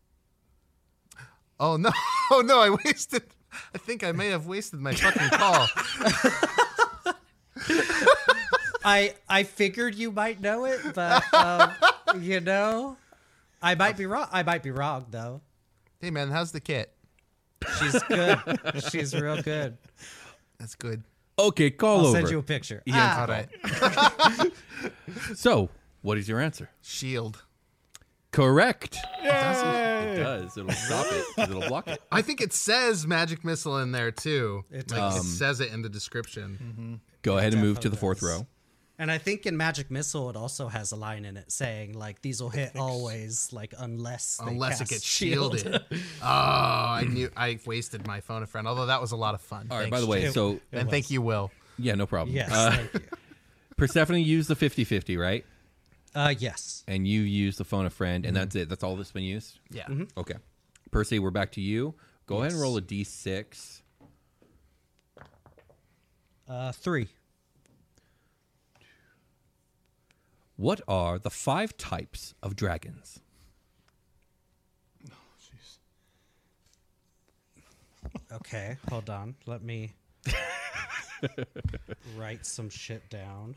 Oh no! Oh no! I wasted. I think I may have wasted my fucking call. I I figured you might know it, but um, you know, I might be wrong. I might be wrong though. Hey man, how's the cat? She's good. She's real good. That's good. Okay, call I'll over. send you a picture. Yeah. Ah, All right. So, what is your answer? Shield. Correct. It Yay! does. It'll stop it. 'Cause it'll block it. I think it says magic missile in there too. It like does. it says it in the description. Go ahead and move to the definitely fourth does. row. And I think in Magic Missile it also has a line in it saying like these will hit always, like unless they Unless it cast gets shield. shielded. Oh, I knew I wasted my phone a friend. Although that was a lot of fun. All right, Thanks, by the way, Jake. It- so, it and was. thank you, Will. yeah, no problem. Yes, Uh, thank you. Persephone used the fifty-fifty, right? Uh, yes. And you used the phone a friend, and that's it. That's all that's been used? Yeah. Okay. Percy, we're back to you. Go ahead and Yes. roll a d six. Uh, three. What are the five types of dragons? Okay, hold on. Let me write some shit down.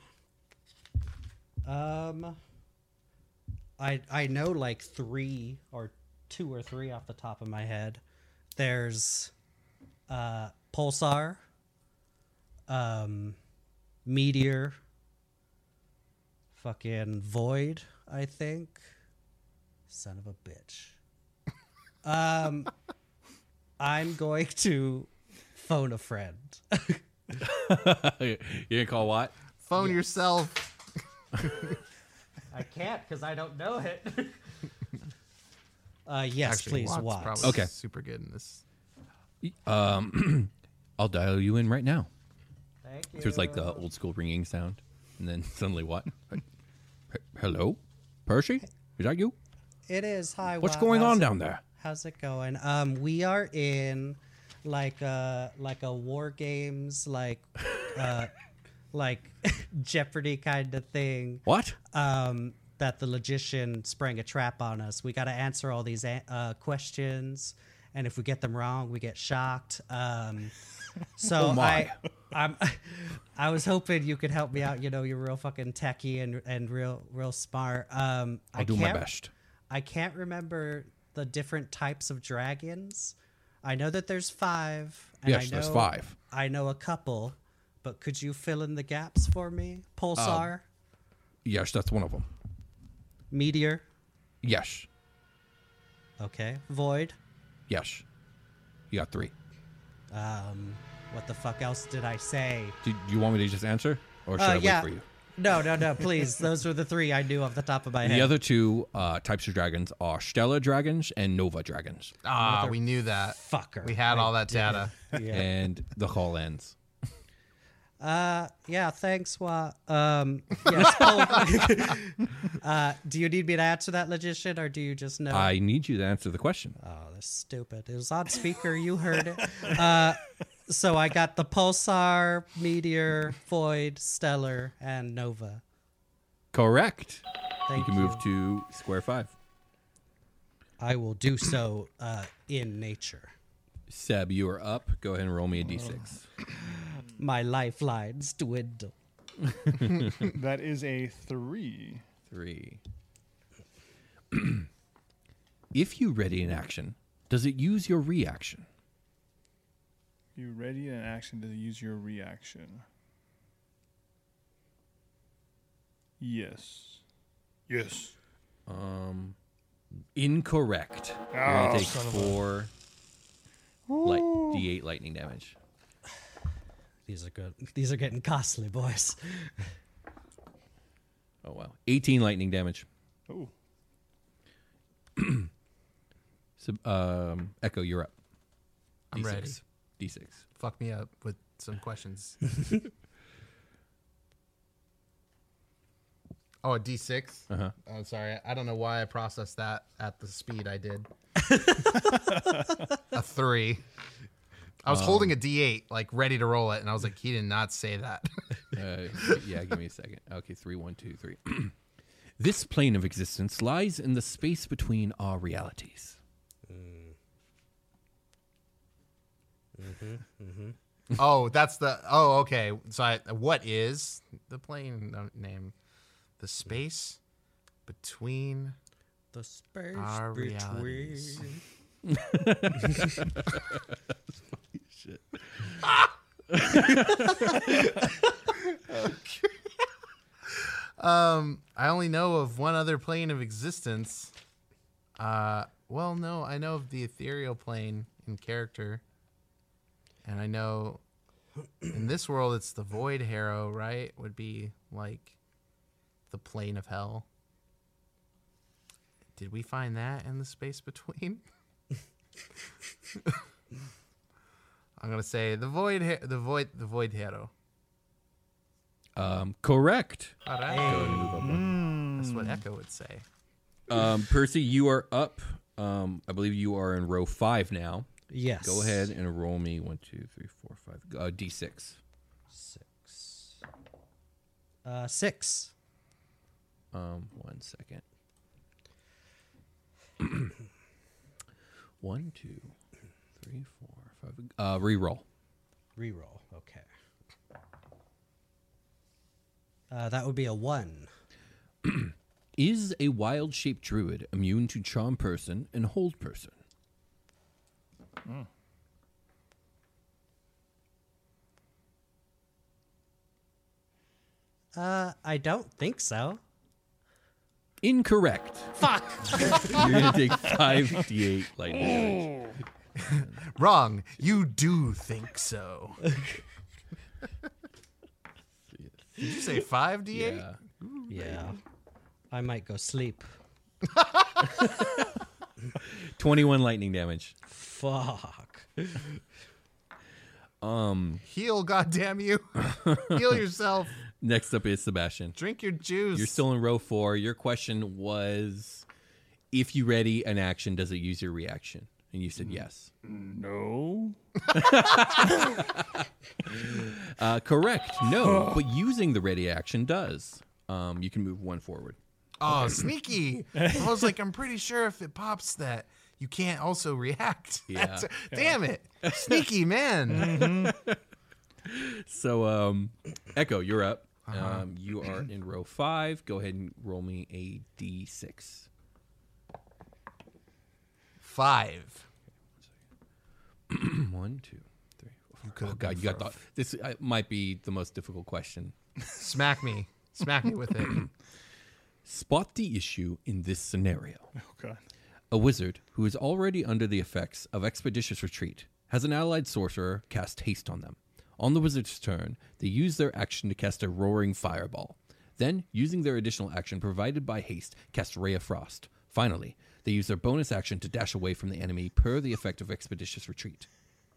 Um, I I know like three or two or three off the top of my head. There's uh, Pulsar, um, Meteor, fucking Void, I think. Son of a bitch. Um, I'm going to phone a friend. You gonna call what? Phone yourself. I can't because I don't know it. uh, yes, Actually, please, Watt's Watts. probably Okay. super good in this. Um, I'll dial you in right now. Thank you. So it's like the old school ringing sound, and then suddenly what? H- Hello, Percy? Is that you? It is. Hi. What's Watt. going How's on it- down there? How's it going? Um, we are in like a like a war games like uh like Jeopardy kind of thing. What? Um, that the logician sprang a trap on us. We got to answer all these a- uh, questions, and if we get them wrong, we get shocked. Um, so Oh my. I, I'm, I was hoping you could help me out. You know, you're real fucking techie and and real real smart. Um, I'll I do my can't- best. I can't remember the different types of dragons. I know that there's five. And Yes, I there's know- five. I know a couple, but could you fill in the gaps for me? Pulsar, Yes, that's one of them. Meteor, Yes, okay, Void. yes. You got three. Um, what the fuck else did I say? Do, do you want me to just answer, or should Uh, I wait yeah. for you? No, no, no, please. Those were the three I knew off the top of my head. The other two uh, types of dragons are Stellar dragons and Nova dragons. Ah, we knew that. Fucker. We had all that data. Yeah. And the call ends. Uh, yeah, thanks, Wa. Um, yes, Paul- uh, do you need me to answer that, Logician, or do you just know? I need you to answer the question. Oh, that's stupid. It was on speaker. You heard it. Uh, so I got the Pulsar, Meteor, Void, Stellar, and Nova. Correct. Thank you you. can move to square five. I will do so uh, in nature. Seb, you are up. Go ahead and roll me a d six. My lifelines dwindle. That is a three. Three. If you ready an action, does it use your reaction? You ready an action to use your reaction? Yes. Yes. Um, incorrect. You're Oh, gonna take son of a- four light d eight lightning damage. These are good. These are getting costly, boys. Oh wow, eighteen lightning damage. Oh. So, um, Echo, you're up. I'm ready. d six. Fuck me up with some questions. Oh, a D six? Uh-huh. I'm sorry. I don't know why I processed that at the speed I did. A three. I was holding a D eight, like ready to roll it, and I was like, he did not say that. Uh, yeah, give me a second. Okay, three, one, two, three. This plane of existence lies in the space between our realities. Oh, that's the. Oh, okay. So, I, what is the plane name? The space between The space our between. realities. Shit. Um, I only know of one other plane of existence. Uh, well, no, I know of the ethereal plane in character, and I know in this world it's the Void Harrow, right? Would be like the plane of hell. Did we find that in the space between? I'm gonna say the Void, ha- the Void, the Void Harrow. Um, correct. All right. Go ahead and move up one. That's what Echo would say. Um, Percy, you are up. Um, I believe you are in row five now. Yes. Go ahead and roll me one, two, three, four, five. Uh, D six. Six. Uh, six. Um, one second. One, two, three, four, five. Uh, reroll. Reroll. Okay. Uh, that would be a one. Is a wild-shaped druid immune to charm person and hold person? Uh, I don't think so. Incorrect. Fuck. You're gonna take five d eight lightning damage. Wrong. You do think so. Did you say five D eight? Yeah. Yeah. I might go sleep. Twenty-one lightning damage. Fuck. Um. Heal, goddamn you. Heal yourself. Next up is Sebastian. Drink your juice. You're still in row four. Your question was, if you ready an action, does it use your reaction? And you said yes. No. Uh, correct. No, but using the ready action does. Um, you can move one forward. Oh, sneaky. I was like, I'm pretty sure if it pops that you can't also react. Yeah. That's- Damn it. Sneaky, man. So, um, Echo, you're up. Um, you are in row five. Go ahead and roll me a d six. Five. One, two, three, four. Oh God, you got the. This uh, might be the most difficult question. Smack me. Smack me with it. Spot the issue in this scenario. Oh, God. A wizard who is already under the effects of Expeditious Retreat has an allied sorcerer cast haste on them. On the wizard's turn, they use their action to cast a roaring fireball. Then, using their additional action provided by haste, cast Ray of Frost. Finally, they use their bonus action to dash away from the enemy per the effect of Expeditious Retreat.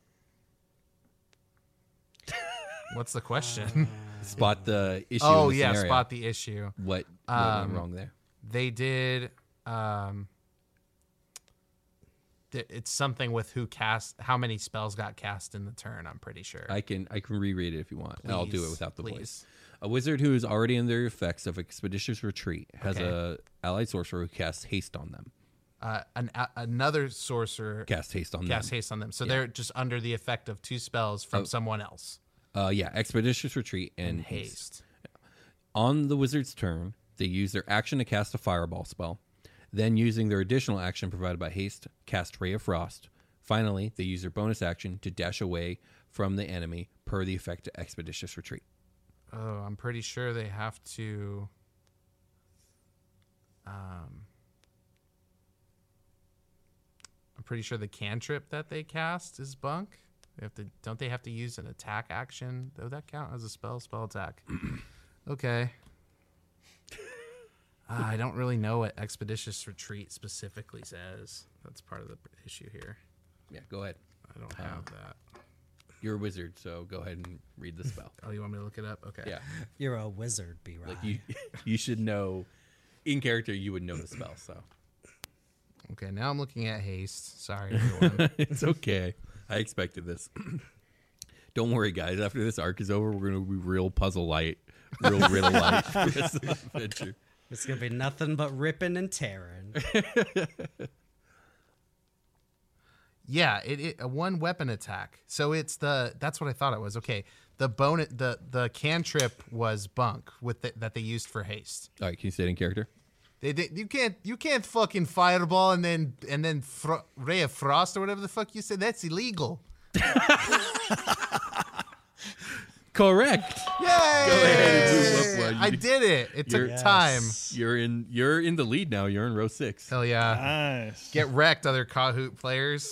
What's the question? Spot the issue. oh in the yeah, scenario. spot the issue. What, what Um, went wrong there? They did. Um, th- it's something with who cast, how many spells got cast in the turn. I'm pretty sure. I can I can reread it if you want. and I'll do it Please, without the please. voice. A wizard who is already under the effects of Expeditious Retreat has Okay. a allied sorcerer who casts haste on them. uh, an, a, another sorcerer Cast haste on cast them. haste on them, so they're just under the effect of two spells from Oh. someone else. Uh, yeah, Expeditious Retreat and, And haste. haste. On the wizard's turn, they use their action to cast a fireball spell. Then, using their additional action provided by haste, cast Ray of Frost. Finally, they use their bonus action to dash away from the enemy per the effect of Expeditious Retreat. Oh, I'm pretty sure they have to. Um, I'm pretty sure the cantrip that they cast is bunk. They have to. Don't they have to use an attack action? Does that count as a spell? Spell attack. Okay. Uh, I don't really know what Expeditious Retreat specifically says. That's part of the issue here. Yeah, go ahead. I don't have that. You're a wizard, so go ahead and read the spell. Oh, you want me to look it up? Okay. Yeah, You're a wizard, B. Rye. like you, you should know. In character, you would know the spell. So Okay. Now I'm looking at haste. Sorry, everyone. it's okay. I expected this. Don't worry, guys. After this arc is over, we're gonna be real puzzle light, real riddle light for the rest of the adventure. It's gonna be nothing but ripping and tearing. Yeah, it, it a one weapon attack. So it's the that's what I thought it was. Okay, the bone the the cantrip was bunk with the, that they used for haste. All right, can you say it in character? They, they you can't you can't fucking fireball and then and then fro- ray of frost or whatever the fuck you said. That's illegal. Correct. Yay! ahead and move up one. I did it. It took You're- time. You're in. You're in the lead now. You're in row six. Hell yeah! Nice. Get wrecked, other Kahoot players.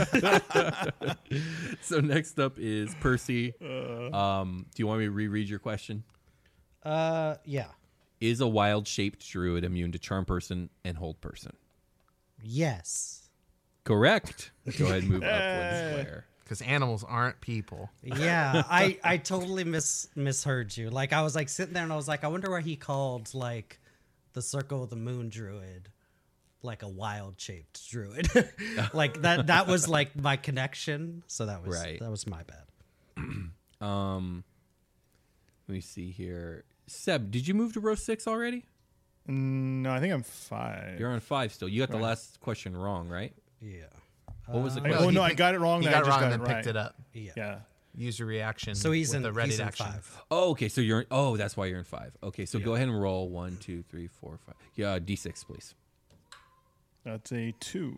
So next up is Percy. Um, do you want me to reread your question? Uh, yeah. Is a wild-shaped druid immune to charm person and hold person? Yes. Correct. Go ahead and move up one square. Because animals aren't people. Yeah, I I totally mis misheard you. Like I was like sitting there and I was like, I wonder why he called like the Circle of the Moon druid like a wild shaped druid. Like that that was like my connection. So that was Right. that was my bad. Um, let me see here. Seb, did you move to row six already? Mm, No, I think I'm five. You're on five still. You got the Right. last question wrong, right? Yeah. What was the I- question? oh he no, I picked- got it wrong. He then got I it just wrong got and it then right. picked it up. Yeah. Yeah. Use your reaction. So he's with in the ready he's in action. five. Oh, okay. So you're. Oh, that's why you're in five. Okay, so go ahead and roll one, two, three, four, five. Yeah, d six, please. That's a two.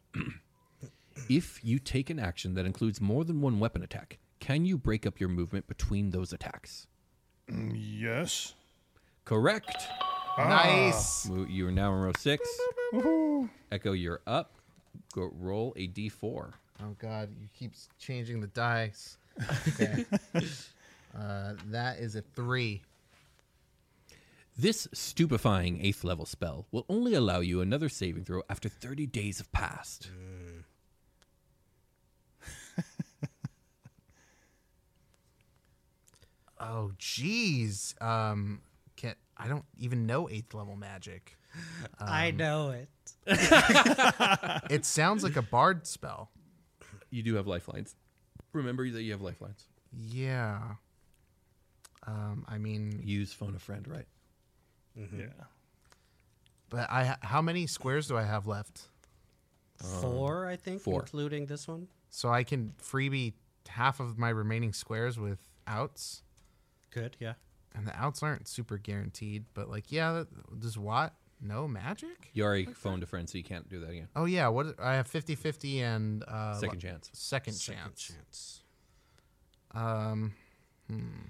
If you take an action that includes more than one weapon attack, can you break up your movement between those attacks? Mm, Yes. Correct. Nice. Mo- You are now in row six. Woohoo. Echo, you're up. Go roll a d four. Oh God, you keep s- changing the dice. Okay. uh, that is a three. This stupefying eighth level spell will only allow you another saving throw after thirty days have passed. Oh jeez. Um, can I don't even know eighth level magic. I know it. It sounds like a bard spell. You do have lifelines. Remember that you have lifelines. Yeah. Um, I mean, Use phone a friend, right? Yeah. but I how many squares do I have left? Four, I think, four. including this one. So I can freebie half of my remaining squares with outs, Good, yeah. and the outs aren't super guaranteed. But like, yeah, that- does what? No magic? You already phoned a friend, so you can't do that again. Oh yeah, what I have fifty-fifty and uh, Second li- chance. Second, Second chance. chance. Um, hmm.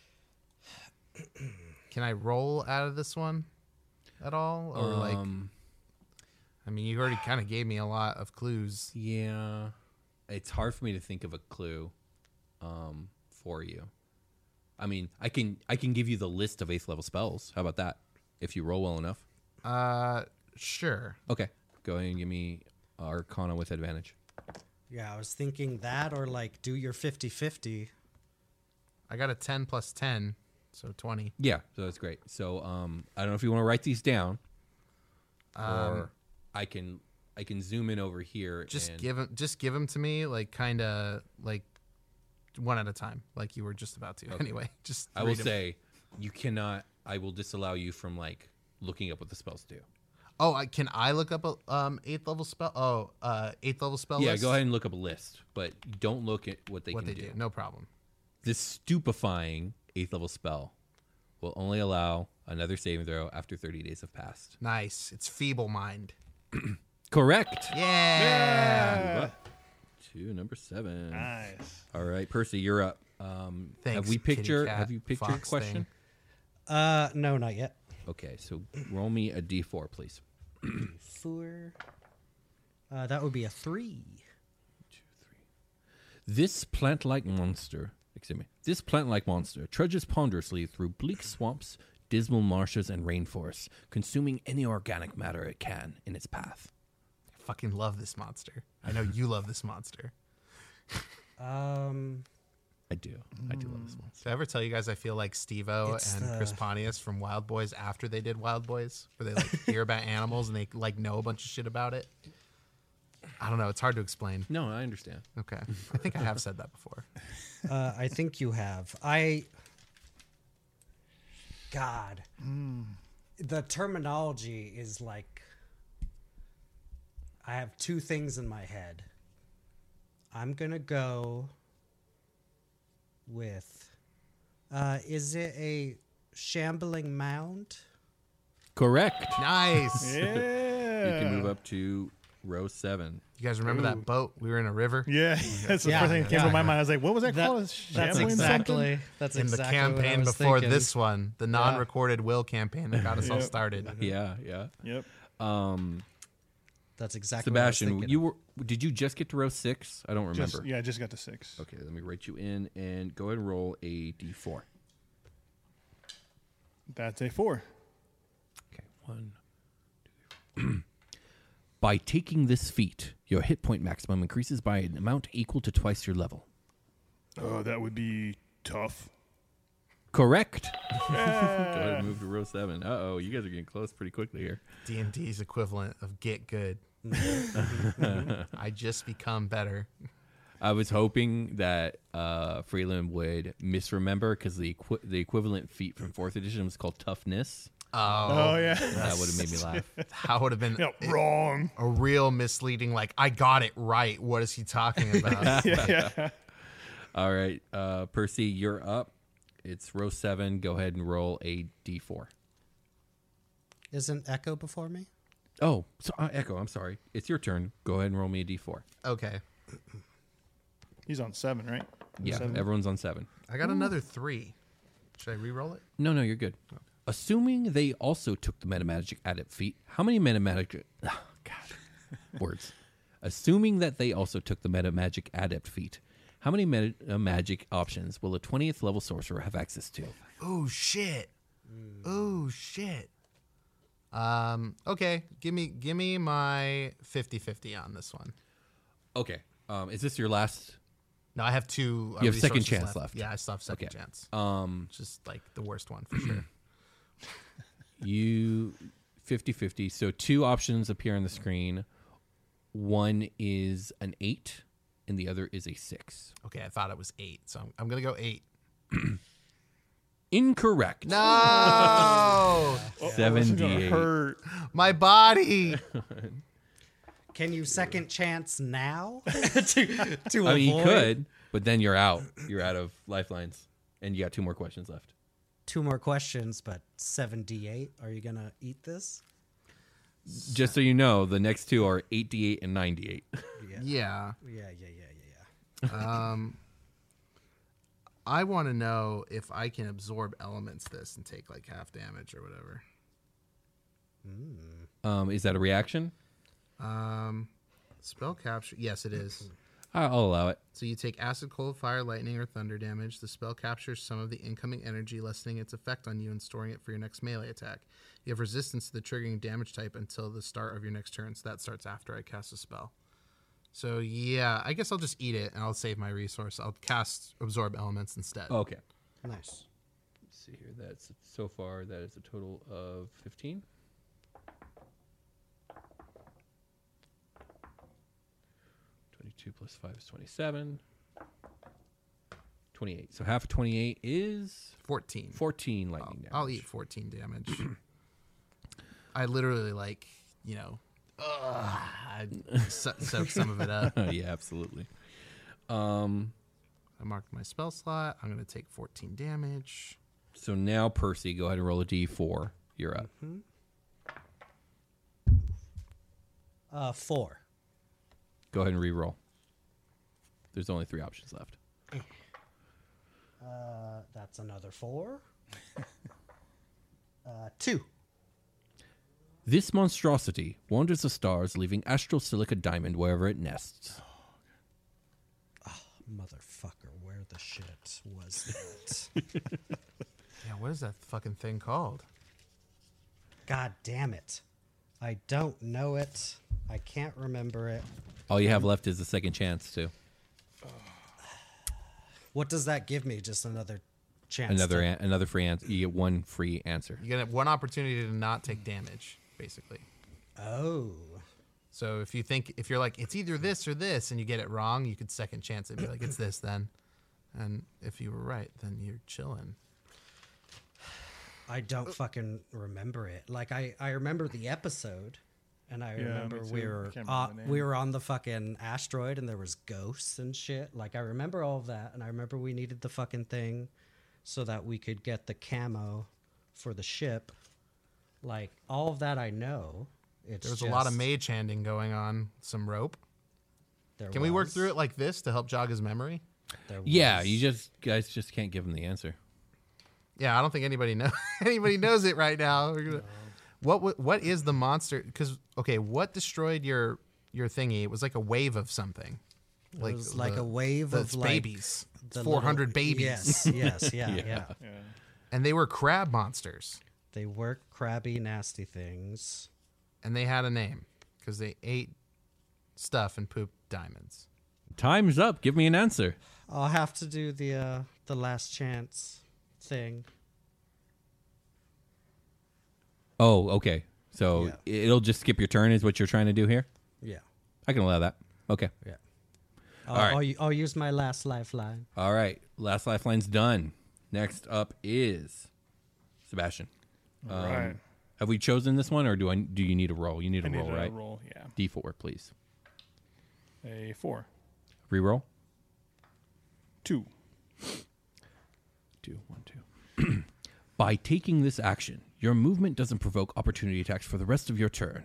Can I roll out of this one at all, or like? Um, I mean, you already kind of gave me a lot of clues. yeah. It's hard for me to think of a clue um, for you. I mean, I can I can give you the list of eighth level spells. How about that? If you roll well enough. Uh, sure. Okay. Go ahead and give me Arcana with advantage. Yeah, I was thinking that or like do your fifty-fifty. I got a ten plus ten, so twenty. Yeah, so that's great. So um, I don't know if you want to write these down, Um, or I can I can zoom in over here. Just and, give them, just give them to me, like kind of like one at a time, like you were just about to. Anyway, just I will read 'em. say, you cannot. I will disallow you from like looking up what the spells do. Oh, I, can I look up a um eighth level spell? Oh, uh, eighth level spell. Yeah, list? go ahead and look up a list, but don't look at what they What can they do. do, no problem. This stupefying eighth level spell will only allow another saving throw after thirty days have passed. Nice. It's feeble mind. Correct. Yeah. Move up to number seven. Nice. All right, Percy, you're up. Um, have Thanks, we picked kitty your cat Have you picked your fox question? thing. Uh, no, not yet. Okay, so roll me a d four, please. Four. Uh, that would be a three. This plant-like monster, excuse me, this plant-like monster trudges ponderously through bleak swamps, dismal marshes, and rainforests, consuming any organic matter it can in its path. I fucking love this monster. I know you love this monster. Um, I do. I do love this monster. Did I ever tell you guys I feel like Steve-O It's and the- Chris Pontius from Wild Boys after they did Wild Boys, where they like hear about animals and they like know a bunch of shit about it? I don't know. It's hard to explain. No, I understand. Okay. I think I have said that before. uh, I think you have. I. God. The terminology is like. I have two things in my head. I'm gonna go with. Uh, is it a shambling mound? Correct. Nice. Yeah. You can move up to row seven. You guys remember that boat? We were in a river. Yeah, that's the Yeah, first thing that came yeah. to my mind. I was like, what was that, That- called? That's Shambling something? exactly. That's in exactly the what I campaign was before thinking. this one, the non-recorded will campaign that got us all Yep. started. Yeah, yeah. Yep. Um, That's exactly. Sebastian, what I was you were. Did you just get to row six? I don't remember. Just, yeah, I just got to six. Okay, let me write you in and go ahead and roll a d four. That's a four. Okay, one, two, three. By taking this feat, your hit point maximum increases by an amount equal to twice your level. Oh, that would be tough. Correct. Go ahead and move to row seven. Uh oh, you guys are getting close pretty quickly here. D and D's equivalent of get good. I just become better. I was hoping that uh, Freeland would misremember because the equi- the equivalent feat from fourth edition was called toughness. Oh, Oh, yeah. That would have made me laugh. that would have been yeah wrong. a real misleading. Like, I got it right. What is he talking about? yeah, yeah. All right, uh, Percy, you're up. It's row seven. Go ahead and roll a d four. Isn't Echo before me? Oh, so, uh, Echo, I'm sorry. It's your turn. Go ahead and roll me a d four. Okay, He's on seven, right? Yeah, Seven. everyone's on seven. I got another three. Should I re-roll it? No, no, you're good. Assuming they also took the metamagic adept feat, how many metamagic... Oh, God. Words. Assuming that they also took the metamagic adept feat, how many meta magic options will a twentieth level sorcerer have access to? Oh shit. Oh shit. Um. Okay. Give me give me my fifty-fifty on this one. Okay. Um, is this your last... No, I have two. uh, You have second resources chance left. Yeah, I still have second Okay. chance. Um, Just like the worst one for sure. you fifty fifty. So two options appear on the screen. One is an eight, and the other is a six. Okay, I thought it was eight, so I'm, I'm gonna go eight. Incorrect. No, Seven This is gonna d eight. hurt. my body. Can you second chance now? to to I mean, you avoid could, but then you're out. You're out of lifelines, and you got two more questions left. two more questions, but seven d eight. Are you gonna eat this? Just so you know, the next two are eight d eight and nine d eight. Yeah. Yeah, yeah, yeah, yeah, yeah. Um. I want to know if I can absorb elements this and take like half damage or whatever. Um, is that a reaction? Um, spell capture. Yes, it is. I'll allow it. So you take acid, cold, fire, lightning, or thunder damage. The spell captures some of the incoming energy, lessening its effect on you and storing it for your next melee attack. You have resistance to the triggering damage type until the start of your next turn, so that starts after I cast a spell. So yeah, I guess I'll just eat it and I'll save my resource. I'll cast Absorb Elements instead. Okay. Nice. Let's see here. That's so far. That is a total of fifteen. Twenty-two plus five is twenty-seven. Twenty-eight. So half of twenty-eight is fourteen. fourteen I'll, lightning damage. I'll eat fourteen damage. I literally like, you know, ugh, I so- soak some of it up. Yeah, absolutely. Um. I marked my spell slot. I'm going to take fourteen damage. So now, Percy, go ahead and roll a d four. You're up. Uh, four. Go ahead and re-roll. There's only three options left. Uh, that's another four. uh, two. This monstrosity wanders the stars, leaving astral silica diamond wherever it nests. Motherfucker, where the shit was it? Yeah, what is that fucking thing called? God damn it. I don't know it. I can't remember it. All you have left is a second chance to What does that give me? Just another chance. another to- an- another free answer. You get one free answer. You get one opportunity to not take damage, basically. Oh. So if you think, if you're like, it's either this or this, and you get it wrong, you could second chance it and be like, it's this then. And if you were right, then you're chilling. I don't fucking remember it. Like I, I remember the episode, and I Yeah, remember me we too. were I can't uh, remember the name. we were on the fucking asteroid, and there was ghosts and shit. Like I remember all of that, and I remember we needed the fucking thing so that we could get the camo for the ship. Like all of that, I know. It's There was a lot of just- mage handing going on, some rope. there Can we work was- through it like this to help jog his memory? there Yeah, was. you just guys just can't give him the answer. Yeah, I don't think anybody know anybody knows it right now. We're gonna- What wa- what is the monster? Because okay, what destroyed your your thingy? It was like a wave of something. It was like the- a wave the of like babies. the four hundred little- babies. Yes, yes, yeah, Yeah. yeah. Yeah. And they were crab monsters. They were crabby, nasty things. And they had a name because they ate stuff and pooped diamonds. Time's up. Give me an answer. I'll have to do the uh, the last chance thing. Oh, okay. So Yeah. it'll just skip your turn, is what you're trying to do here? Yeah, I can allow that. Okay. yeah. I'll, All right. I'll, u- I'll use my last lifeline. All right. Last lifeline's done. Next up is Sebastian. Um, right. Have we chosen this one, or do I? Do you need a roll? You need a I need roll, a right? roll, yeah. D four, please. A four. Reroll. Two. Two, one, two. By taking this action, your movement doesn't provoke opportunity attacks for the rest of your turn.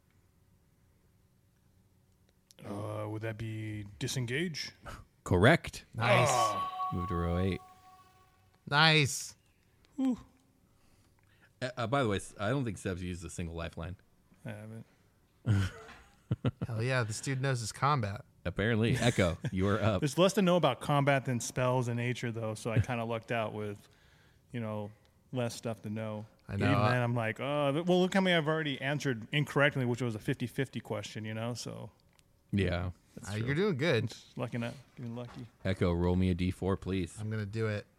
Uh, would that be disengage? Correct. Nice. Move to row eight. Nice. Uh, uh, by the way, I don't think Seb's used a single lifeline. I haven't. Hell yeah, this dude knows his combat. Apparently. Echo, you are up. There's less to know about combat than spells and nature, though, so I kind of lucked out with, you know, less stuff to know. I know, Even I- then, I'm like, oh, well, look how many I've already answered incorrectly, which was a fifty-fifty question, you know, so Yeah. Uh, you're doing good. it's lucky not getting lucky. Echo, roll me a D four, please. I'm going to do it.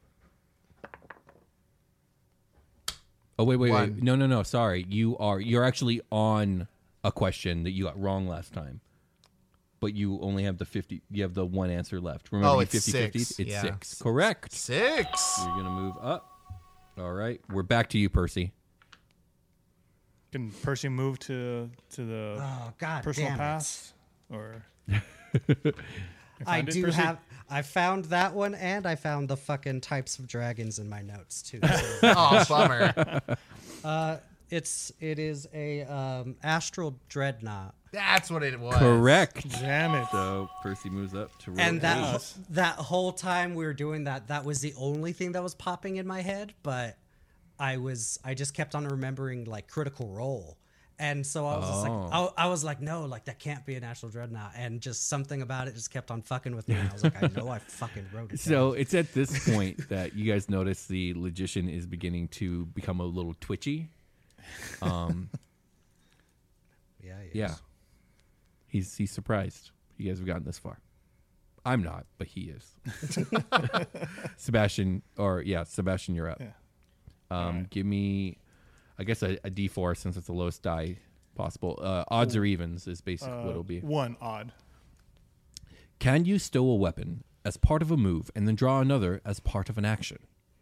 Oh, wait, wait, One. wait. No, no, no. Sorry. You are, you're actually on a question that you got wrong last time. But you only have the fifty, you have the one answer left. Remember, Oh, you it's fifty-fifty? six. It's Yeah. six. Correct. Six. You're going to move up. All right. We're back to you, Percy. Can Percy move to to the Oh God personal damn pass? Or it! I find it, do Percy? have. I found that one, and I found the fucking types of dragons in my notes too. So, Oh, bummer. uh, it's it is a um, astral dreadnought. That's what it was. Correct. Damn it. So Percy moves up to row And that eight. wh- Yes. that whole time we were doing that, that was the only thing that was popping in my head. But I was I just kept on remembering like Critical Role, And so I was just like, Oh. I, I was like, no, like that can't be a National Dreadnought. And just something about it just kept on fucking with me. And I was like, I know I fucking wrote it So down. it's at this point that you guys notice the logician is beginning to become a little twitchy. Um, Yeah, he is. yeah, he's he's surprised you guys have gotten this far. I'm not, but he is. Sebastian, or yeah, Sebastian, you're up. Yeah. Um, Alright. Give me, I guess a, a D four since it's the lowest die possible. Uh, odds or evens is basically what Uh, it'll be. one odd. Can you stow a weapon as part of a move and then draw another as part of an action?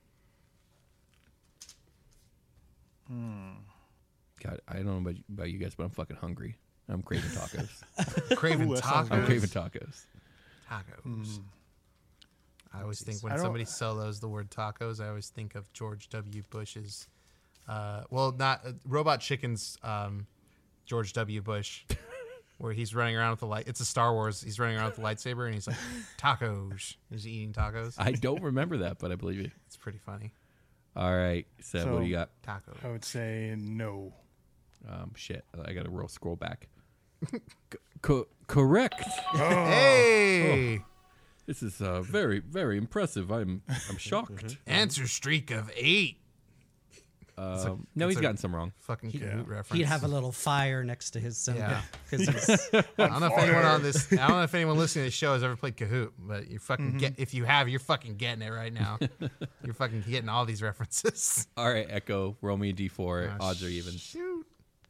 God, I don't know about, about you guys, but I'm fucking hungry. I'm craving tacos. Craving Ooh, that sounds tacos. I'm craving tacos. Tacos. I always think I when don't- somebody solos the word tacos, I always think of George W. Bush's. Uh, well, not uh, Robot Chicken's um, George W. Bush, where he's running around with the light. It's a Star Wars. He's running around with the lightsaber, and he's like tacos. He's eating tacos. I don't remember that, but I believe you. It's pretty funny. All right, Seb, what So- do you got? Tacos. I would say no. Um, shit, I got to roll scroll back. C- co- correct. Hey, This is uh, very, very impressive. I'm, I'm shocked. answer streak of eight. Um, no, it's he's a- gotten some wrong. Fucking Kahoot reference. He'd have a little fire next to his symbol. Yeah. Because he's I don't know if anyone on this. I don't know if anyone listening to the show has ever played Kahoot, but you fucking get. If you have, you're fucking getting it right now. You're fucking getting all these references. All right, Echo, roll me a D four, Ah, odds or evens. Shoot.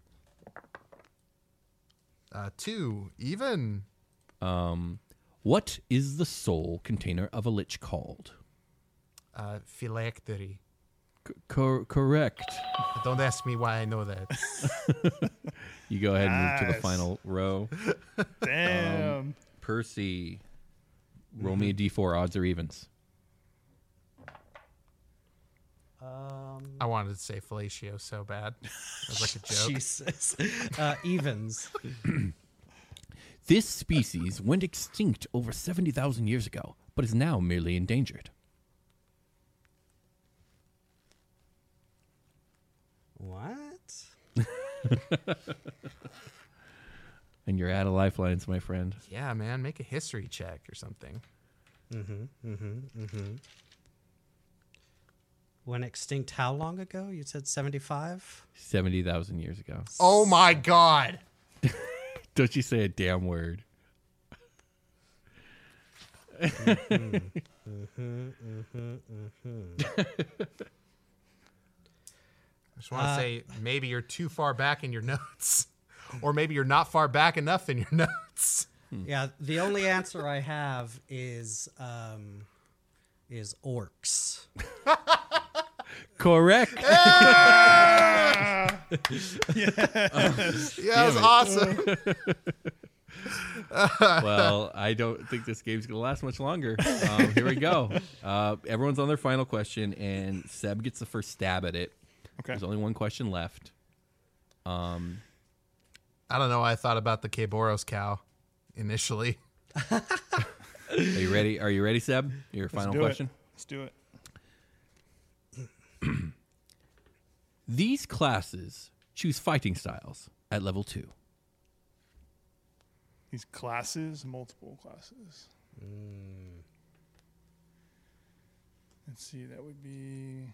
Uh, two even. Um, what is the soul container of a lich called? Uh, phylactery. C- cor- correct. Don't ask me why I know that. You go ahead and move to the Nice. final row. Damn. Percy, roll me a D four, odds or evens. um, I wanted to say fellatio so bad. It was like a joke. Jesus. Uh, evens. This species went extinct over seventy thousand years ago, but is now merely endangered. What? And you're out of lifelines, my friend. Yeah, man, make a history check or something. Went extinct how long ago? You said seventy-five? seventy thousand years ago. Oh my god. Don't you say a damn word. I just want to Uh, say maybe you're too far back in your notes, or maybe you're not far back enough in your notes. Yeah, the only answer I have is um, is orcs. Correct. Yeah, that was awesome. Well, I don't think this game's going to last much longer. Um, here we go. Uh, everyone's on their final question, and Seb gets the first stab at it. Okay. There's only one question left. Um, I don't know why I thought about the Kboros cow initially. are you ready? Are you ready, Seb? Your Let's final do question. It. Let's do it. These classes choose fighting styles at level two. These classes, multiple classes. Let's see. That would be.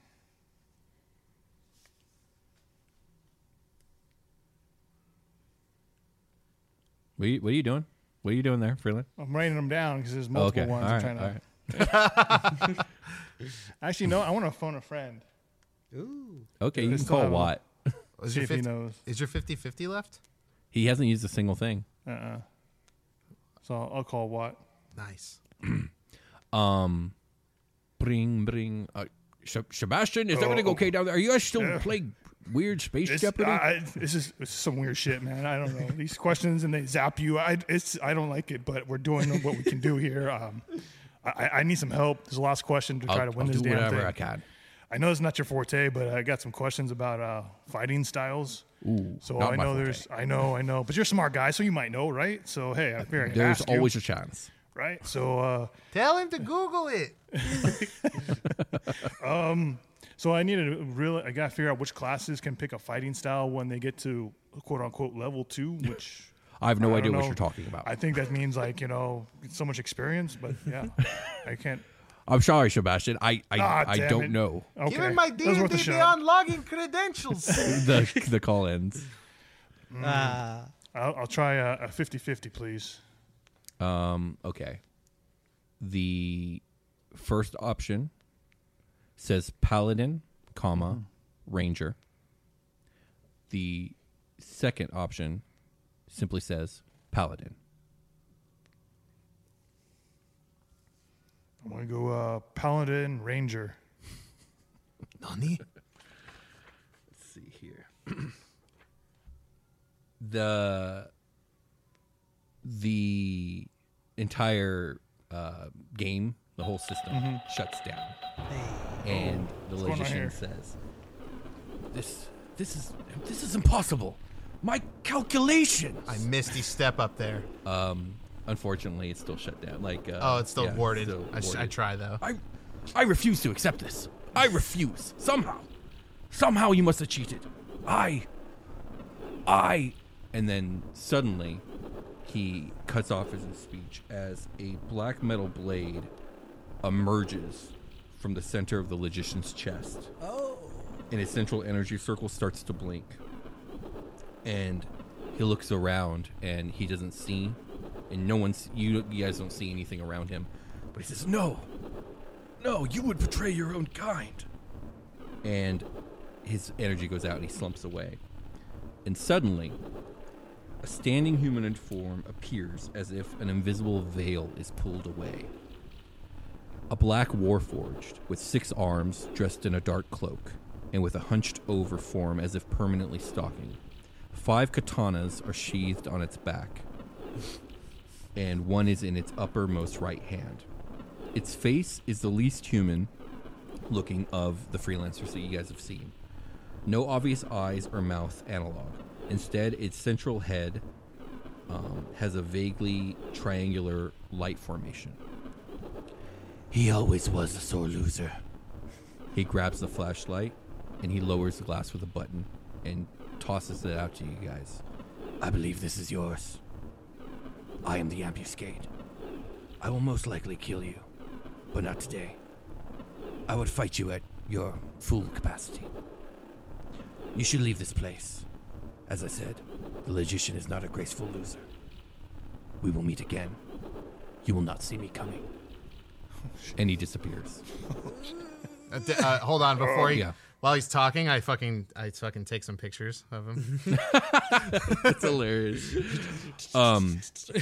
What are you, what are you doing? What are you doing there, Freeland? I'm writing them down because there's Oh, multiple okay. ones. All I'm right. trying All to. right. Actually, no. I want to phone a friend. Ooh. Okay, you They can still call have 'em. Watt. Is See your if he fifty, knows. is your fifty-fifty left? He hasn't used a single thing. Uh-uh. So I'll, I'll call Watt. Nice. Um, bring, bring. Uh, Sh- Sebastian, is everything Oh. okay down there? Are you guys still Yeah. playing weird space It's, Jeopardy? I, this is it's some weird shit, man. I don't know these questions, and they zap you. I it's I don't like it, but we're doing what we can do here. Um, I, I need some help. There's a last question to try I'll, to win I'll this do damn whatever thing. I can. I know it's not your forte, but I got some questions about uh, fighting styles. Ooh, So not I my know forte. there's, I know, I know, but you're a smart guy, so you might know, right? So hey, I figure I can There's ask you, always a chance. right? So, uh, Tell him to Google it. So I need to really, I got to figure out which classes can pick a fighting style when they get to quote unquote level two, which I have no I idea don't what know. you're talking about. I think that means like, you know, so much experience, but yeah, I can't. I'm sorry, Sebastian. I I, Ah, I damn don't it. know Okay. Give me my That D was and worth a D shot. Beyond login credentials. the the call ends. Ah, I'll, I'll try a, a fifty-fifty, please. Um. Okay. The first option says paladin, comma ranger. The second option simply says paladin. I'm going to go uh, paladin ranger. Nani? Let's see here. the the entire uh, game, the whole system shuts down, and the What's going on logician here? says, "This this is this is impossible. My calculations." I misty step up there. Um, unfortunately, it's still shut down. Like, uh, Oh, it's still yeah, warded. still I, sh- I warded. try though. I, I refuse to accept this. I refuse. Somehow, somehow you must have cheated. I, I, and then suddenly, he cuts off his speech as a black metal blade emerges from the center of the logician's chest. Oh. And his central energy circle starts to blink. And he looks around and he doesn't see, and no one's you. You guys don't see anything around him. But he says, "No, no, you would betray your own kind." And his energy goes out and he slumps away. And suddenly, a standing humanoid form appears as if an invisible veil is pulled away. A black warforged with six arms, dressed in a dark cloak, and with a hunched over form as if permanently stalking. Five katanas are sheathed on its back, and one is in its uppermost right hand. Its face is the least human looking of the freelancers that you guys have seen. No obvious eyes or mouth analog. Instead, its central head um, has a vaguely triangular light formation. He always was a sore loser. He grabs the flashlight and he lowers the glass with a button and tosses it out to you guys. I believe this is yours. I am the ambuscade. I will most likely kill you, but not today. I would fight you at your full capacity. You should leave this place. As I said, the logician is not a graceful loser. We will meet again. You will not see me coming. And he disappears. Uh, d- uh, hold on, before he, Yeah. while he's talking, I fucking, I fucking take some pictures of him. That's hilarious. Um,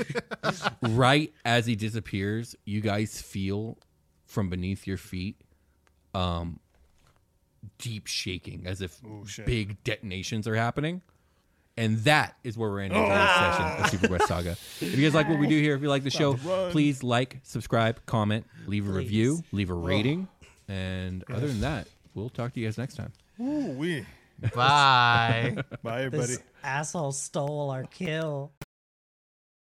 right as he disappears, you guys feel from beneath your feet um, deep shaking, as if shit. big detonations are happening. And that is where we're ending today's session of Super Quest Saga. If you guys like what we do here, if you like the show, please like, subscribe, comment, leave a review, leave a rating. And other than that, we'll talk to you guys next time. Ooh wee. Bye. Bye, everybody. this asshole stole our kill.